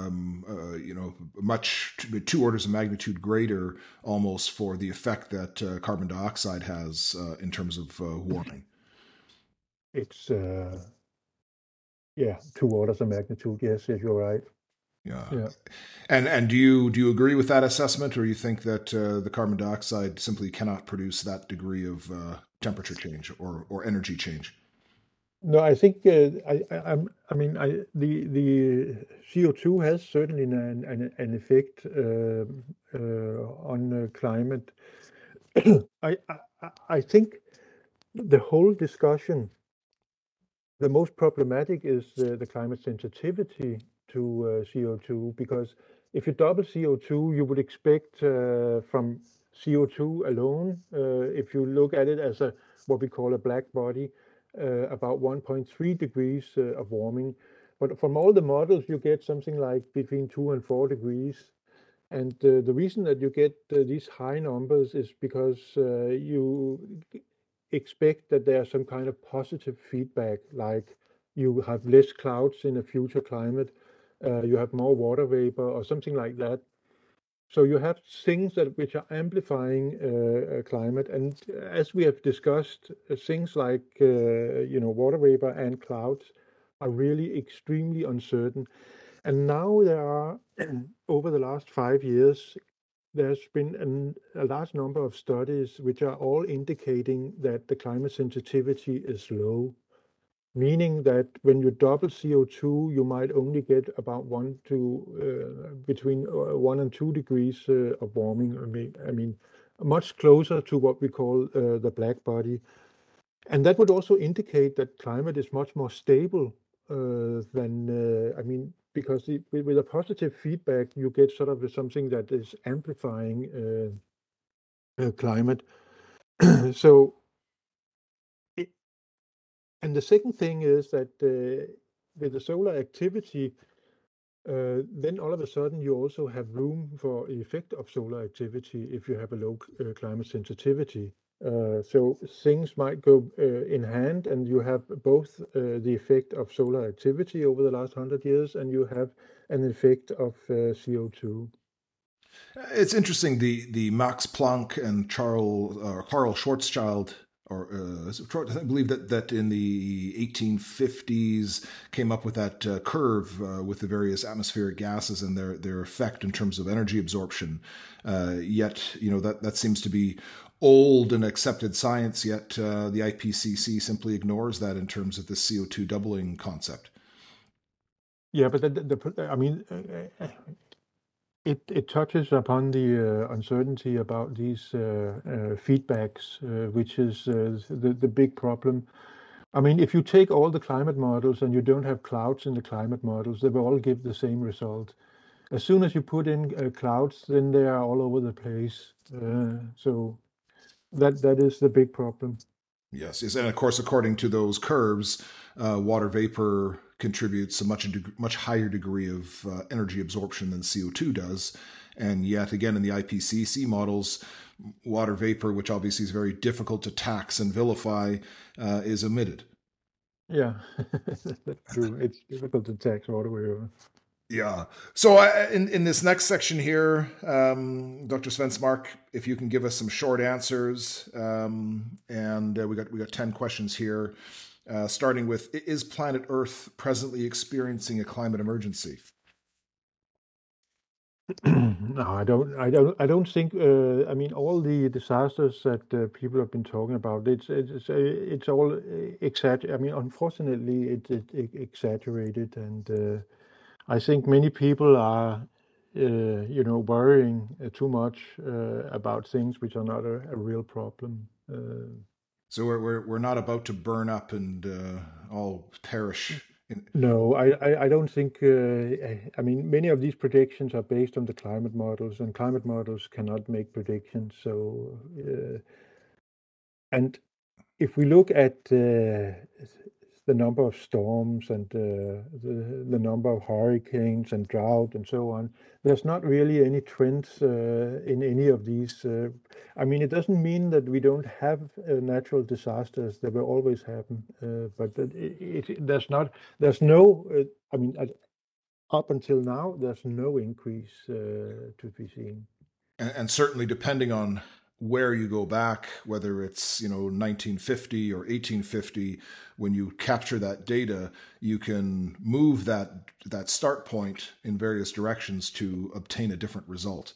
much two orders of magnitude greater almost for the effect that carbon dioxide has in terms of warming. It's yeah, 2 orders of magnitude. Yes, yes, you're right. Yeah. Yeah. And do you agree with that assessment, or you think that the carbon dioxide simply cannot produce that degree of temperature change or energy change? No, I think I mean, the CO2 has certainly an effect on climate. I think the whole discussion, the most problematic is the climate sensitivity to CO2, because if you double CO2, you would expect from CO2 alone, if you look at it as what we call a black body, about 1.3 degrees of warming. but from all the models, you get something like between 2 and 4 degrees. And the reason that you get these high numbers is because you expect that there's some kind of positive feedback, like you have less clouds in a future climate, you have more water vapor or something like that. So you have things that which are amplifying climate, and as we have discussed, things like water vapor and clouds are really extremely uncertain. And now there are, over the last 5 years, there's been a large number of studies which are all indicating that the climate sensitivity is low, meaning that when you double CO2, you might only get about between 1 and 2 degrees of warming. I mean, much closer to what we call the black body. And that would also indicate that climate is much more stable because with a positive feedback, you get sort of something that is amplifying climate. So, and the second thing is that with the solar activity, then all of a sudden you also have room for effect of solar activity if you have a low climate sensitivity. So things might go in hand, and you have both the effect of solar activity over the last 100 years, and you have an effect of CO2. It's interesting. The Max Planck and Carl Schwarzschild, I believe that in the 1850s came up with that curve with the various atmospheric gases and their effect in terms of energy absorption. Yet, that seems to be old and accepted science. Yet the IPCC simply ignores that in terms of the CO2 doubling concept. Yeah, but it touches upon the uncertainty about these feedbacks, which is the big problem. I mean, if you take all the climate models and you don't have clouds in the climate models, they will all give the same result. As soon as you put in clouds, then they are all over the place. So that is the big problem. Yes, and of course, according to those curves, water vapor contributes a much higher degree of energy absorption than CO2 does. And yet again, in the IPCC models, water vapor, which obviously is very difficult to tax and vilify, is omitted. Yeah, that's true. It's difficult to tax water vapor. Yeah. So in this next section here, Dr. Svensmark, if you can give us some short answers, and we got 10 questions here, starting with: Is planet Earth presently experiencing a climate emergency? No, I don't think. I mean, all the disasters that people have been talking about, it's all exaggerated. I mean, unfortunately, it's exaggerated, and I think many people are, worrying too much about things which are not a real problem. So we're not about to burn up and all perish. No, I don't think. I mean, many of these predictions are based on the climate models, and climate models cannot make predictions. So, and if we look at the number of storms and the number of hurricanes and drought and so on, there's not really any trends in any of these. I mean, it doesn't mean that we don't have natural disasters. They will always happen, but there's no. I mean, up until now, there's no increase to be seen. And certainly depending on where you go back, whether it's 1950 or 1850, when you capture that data, you can move that start point in various directions to obtain a different result.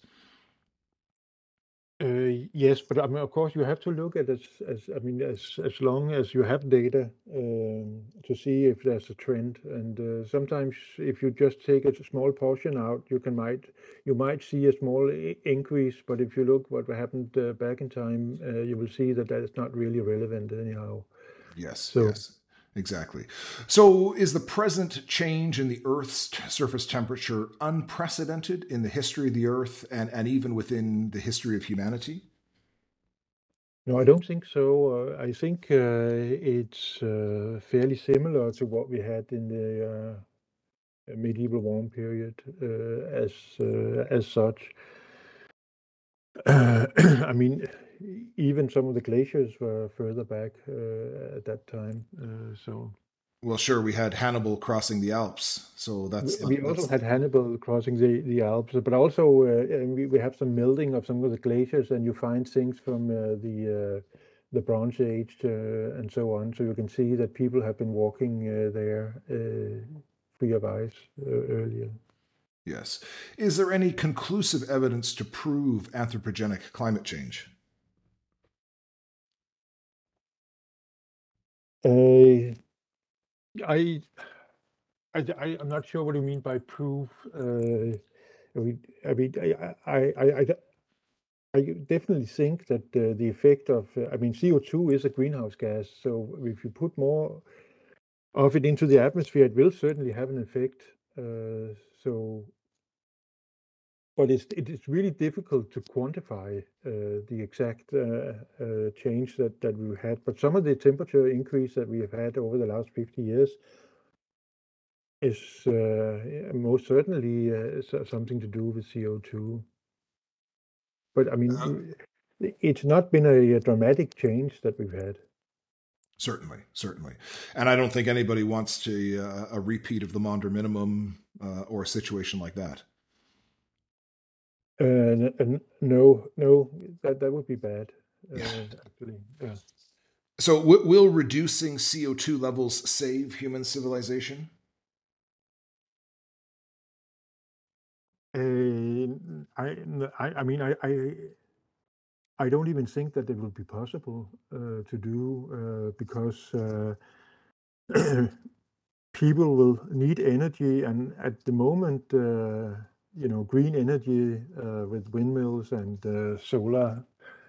Yes, but I mean, of course, you have to look at it as long as you have data to see if there's a trend. And sometimes, if you just take a small portion out, you might see a small increase. But if you look what happened back in time, you will see that is not really relevant anyhow. Yes, So. yes, exactly. So, is the present change in the Earth's surface temperature unprecedented in the history of the Earth and even within the history of humanity? No, I don't think so. I think it's fairly similar to what we had in the medieval warm period as such. I mean, even some of the glaciers were further back at that time. So Well, sure, we had Hannibal crossing the Alps, so that's we not also that's had Hannibal crossing the Alps, but also we have some melting of some of the glaciers, and you find things from the Bronze Age and so on. So you can see that people have been walking there free of ice earlier. yes. Is there any conclusive evidence to prove anthropogenic climate change? Uh, I, I'm not sure what you mean by proof. I mean, I definitely think that the effect of, I mean, CO2 is a greenhouse gas. So if you put more of it into the atmosphere, it will certainly have an effect. Uh, so, but it is really difficult to quantify the exact change that we've had. But some of the temperature increase that we have had over the last 50 years is most certainly something to do with CO2. But I Uh, mean, it's not been a dramatic change that we've had. Certainly, certainly. And I don't think anybody wants a repeat of the Maunder minimum or a situation like that. No, no, that would be bad, Yeah. actually. Yeah. So, will reducing CO2 levels save human civilization? I mean, I don't even think that it will be possible to do because people will need energy, and at the moment, green energy with windmills and solar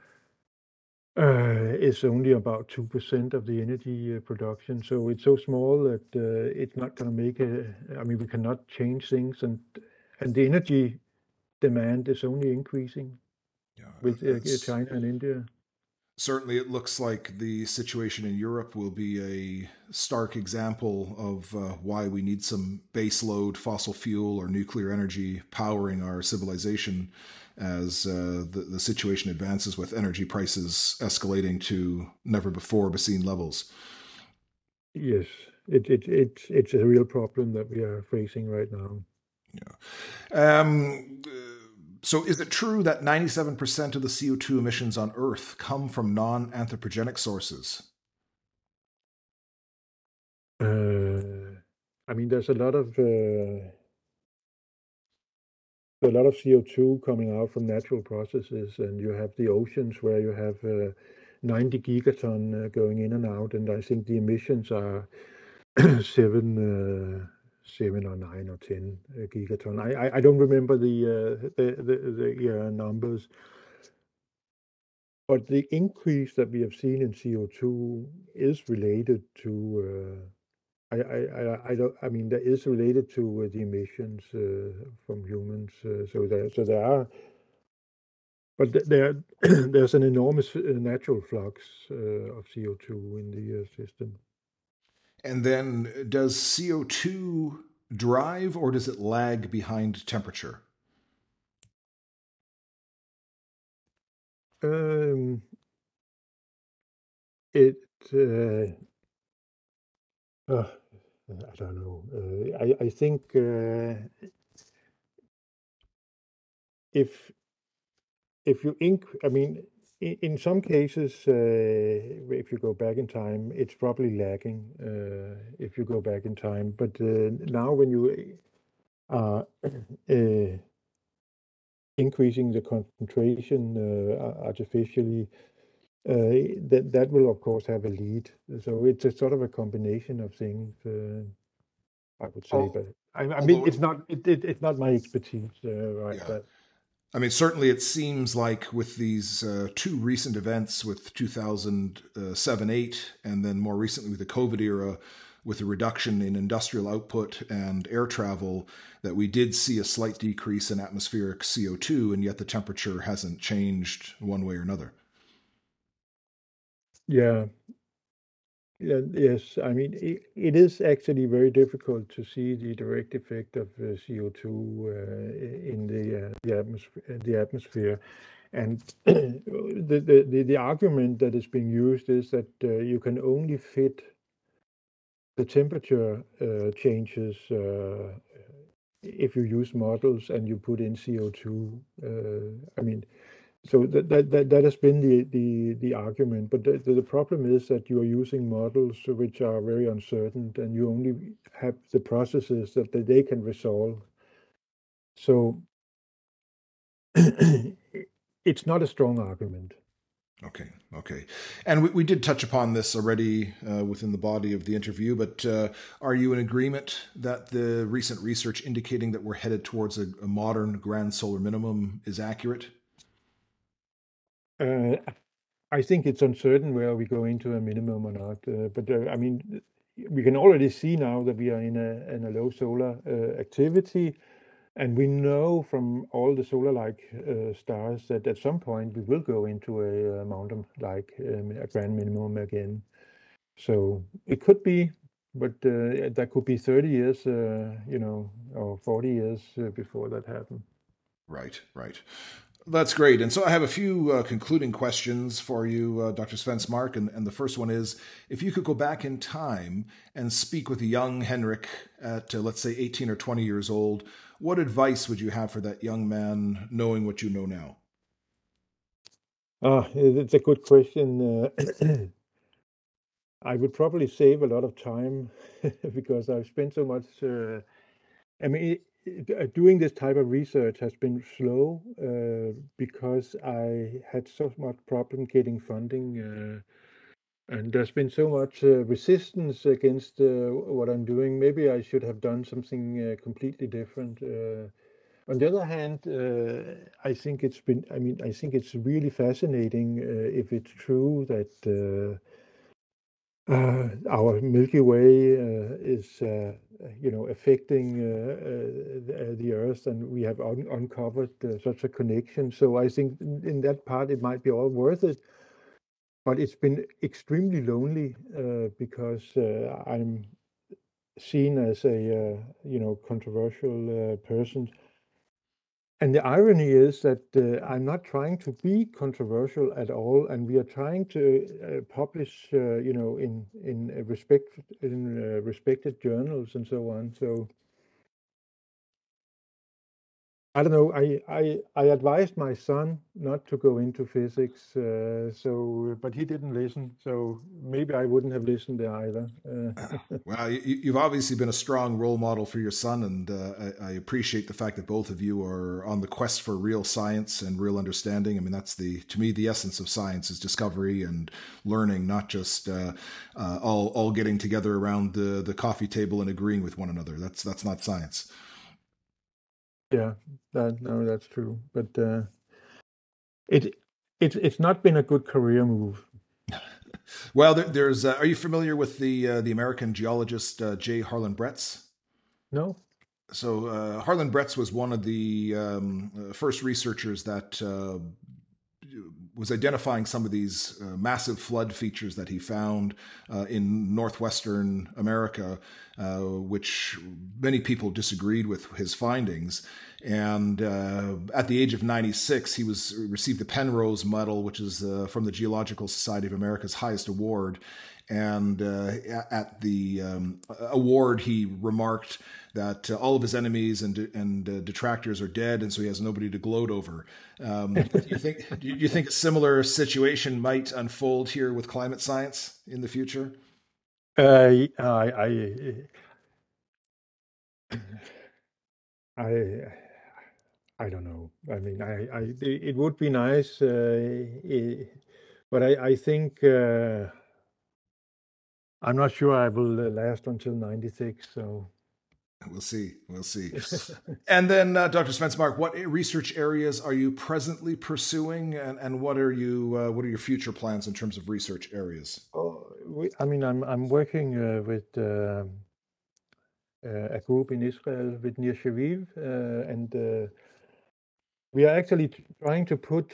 is only about 2% of the energy production. So it's so small that it's not going to make a. I mean, we cannot change things, and the energy demand is only increasing Yeah, with it's China and India. certainly it looks like the situation in Europe will be a stark example of why we need some baseload fossil fuel or nuclear energy powering our civilization as the situation advances with energy prices escalating to never before seen levels. Yes, it's a real problem that we are facing right now. Yeah. So, is it true that 97% of the CO2 emissions on Earth come from non anthropogenic sources? I mean, there's a lot of CO2 coming out from natural processes, and you have the oceans where you have 90 gigaton going in and out, and I think the emissions are seven or nine or 10 gigaton. I don't remember the numbers, but the increase that we have seen in CO2 is related to. I don't. I mean, that is related to the emissions from humans. So there are, but there's an enormous natural flux of CO2 in the system. And then, does CO2 drive or does it lag behind temperature? Um, it. Uh, uh, I don't know. I think if you I mean, in some cases, if you go back in time, it's probably lagging if you go back in time. But now, when you are uh, increasing the concentration artificially, that will, of course, have a lead. So it's a sort of a combination of things, I would say. Al- But I mean, Although, it's not my expertise, right? yeah, But I mean, certainly it seems like with these two recent events with 2007 8, and then more recently with the COVID era, with a reduction in industrial output and air travel, that we did see a slight decrease in atmospheric CO2, and yet the temperature hasn't changed one way or another. yeah, Yeah, yes, I mean it is actually very difficult to see the direct effect of CO2 in the atmosphere, and the argument that is being used is that you can only fit the temperature changes if you use models and you put in CO2. I mean, so that has been the argument, but the problem is that you are using models which are very uncertain, and you only have the processes that they can resolve. So it's not a strong argument. Okay, okay. And we did touch upon this already within the body of the interview, but are you in agreement that the recent research indicating that we're headed towards a modern grand solar minimum is accurate? Uh, I think it's uncertain where we go into a minimum or not. But I mean, we can already see now that we are in a low solar activity, and we know from all the solar-like stars that at some point we will go into a mountain-like a grand minimum again. So it could be, but that could be 30 years, or 40 years before that happens. Right, right. That's great. And so I have a few concluding questions for you, Dr. Svensmark. And the first one is, if you could go back in time and speak with a young Henrik at, let's say, 18 or 20 years old, what advice would you have for that young man knowing what you know now? It's a good question. I would probably save a lot of time because I've spent so much. I mean, doing this type of research has been slow because I had so much problem getting funding, and there's been so much resistance against what I'm doing. Maybe I should have done something completely different. On the other hand, I think it's been. I mean, I think it's really fascinating if it's true that. Our Milky Way is, affecting the Earth, and we have uncovered such a connection. So I think in that part it might be all worth it. But it's been extremely lonely because I'm seen as a controversial person. And the irony is that I'm not trying to be controversial at all, and we are trying to publish, in respected journals and so on. So I don't know. I advised my son not to go into physics, but he didn't listen. So maybe I wouldn't have listened there either. Well, you've obviously been a strong role model for your son, and I appreciate the fact that both of you are on the quest for real science and real understanding. I mean, that's to me, the essence of science is discovery and learning, not just all getting together around the coffee table and agreeing with one another. That's not science. Yeah, no, that's true. But it it's not been a good career move. Well, there's. Are you familiar with the American geologist J. Harlan Bretz? No. So Harlan Bretz was one of the first researchers that was identifying some of these massive flood features that he found in northwestern America, which many people disagreed with his findings. And at the age of 96, he received the Penrose Medal, which is from the Geological Society of America's highest award. And at the award, he remarked that all of his enemies and detractors are dead, and so he has nobody to gloat over. Do you think a similar situation might unfold here with climate science in the future? I I don't know. I mean, it would be nice, but I think I'm not sure I will last until 96. So We'll see. We'll see. And then, Dr. Svensmark, what research areas are you presently pursuing, and what are your future plans in terms of research areas? I mean, I'm working with a group in Israel with Nir Shaviv, and we are actually trying to put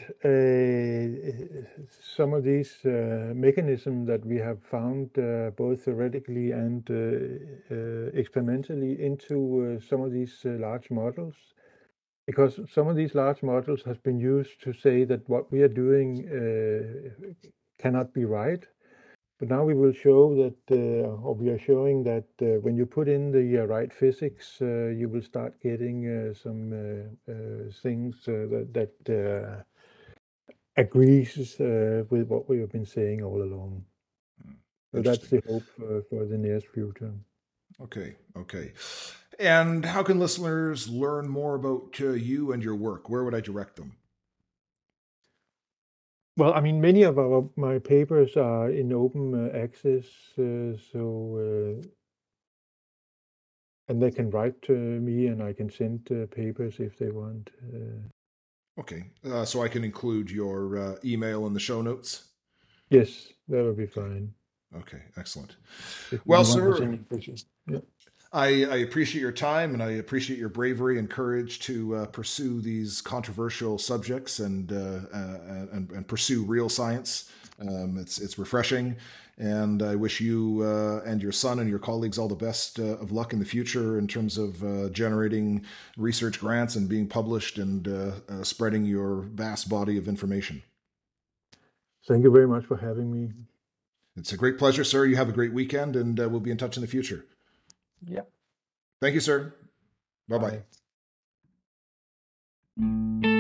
some of these mechanisms that we have found both theoretically and experimentally into some of these large models, because some of these large models has been used to say that what we are doing cannot be right. But now we will show that, or we are showing that when you put in the right physics, you will start getting some things that agrees with what we have been saying all along. So that's the hope for the nearest future. Okay. And how can listeners learn more about you and your work? Where would I direct them? Well, I mean, many of my papers are in open access, and they can write to me, and I can send papers if they want. Okay, so I can include your email in the show notes? Yes, that would be fine. Okay, excellent. Well, sir, yeah. I appreciate your time, and I appreciate your bravery and courage to pursue these controversial subjects and pursue real science. It's refreshing, and I wish you and your son and your colleagues all the best of luck in the future in terms of generating research grants and being published and spreading your vast body of information. Thank you very much for having me. It's a great pleasure, sir. You have a great weekend, and we'll be in touch in the future. Yeah. Thank you, sir. Bye-bye. Bye.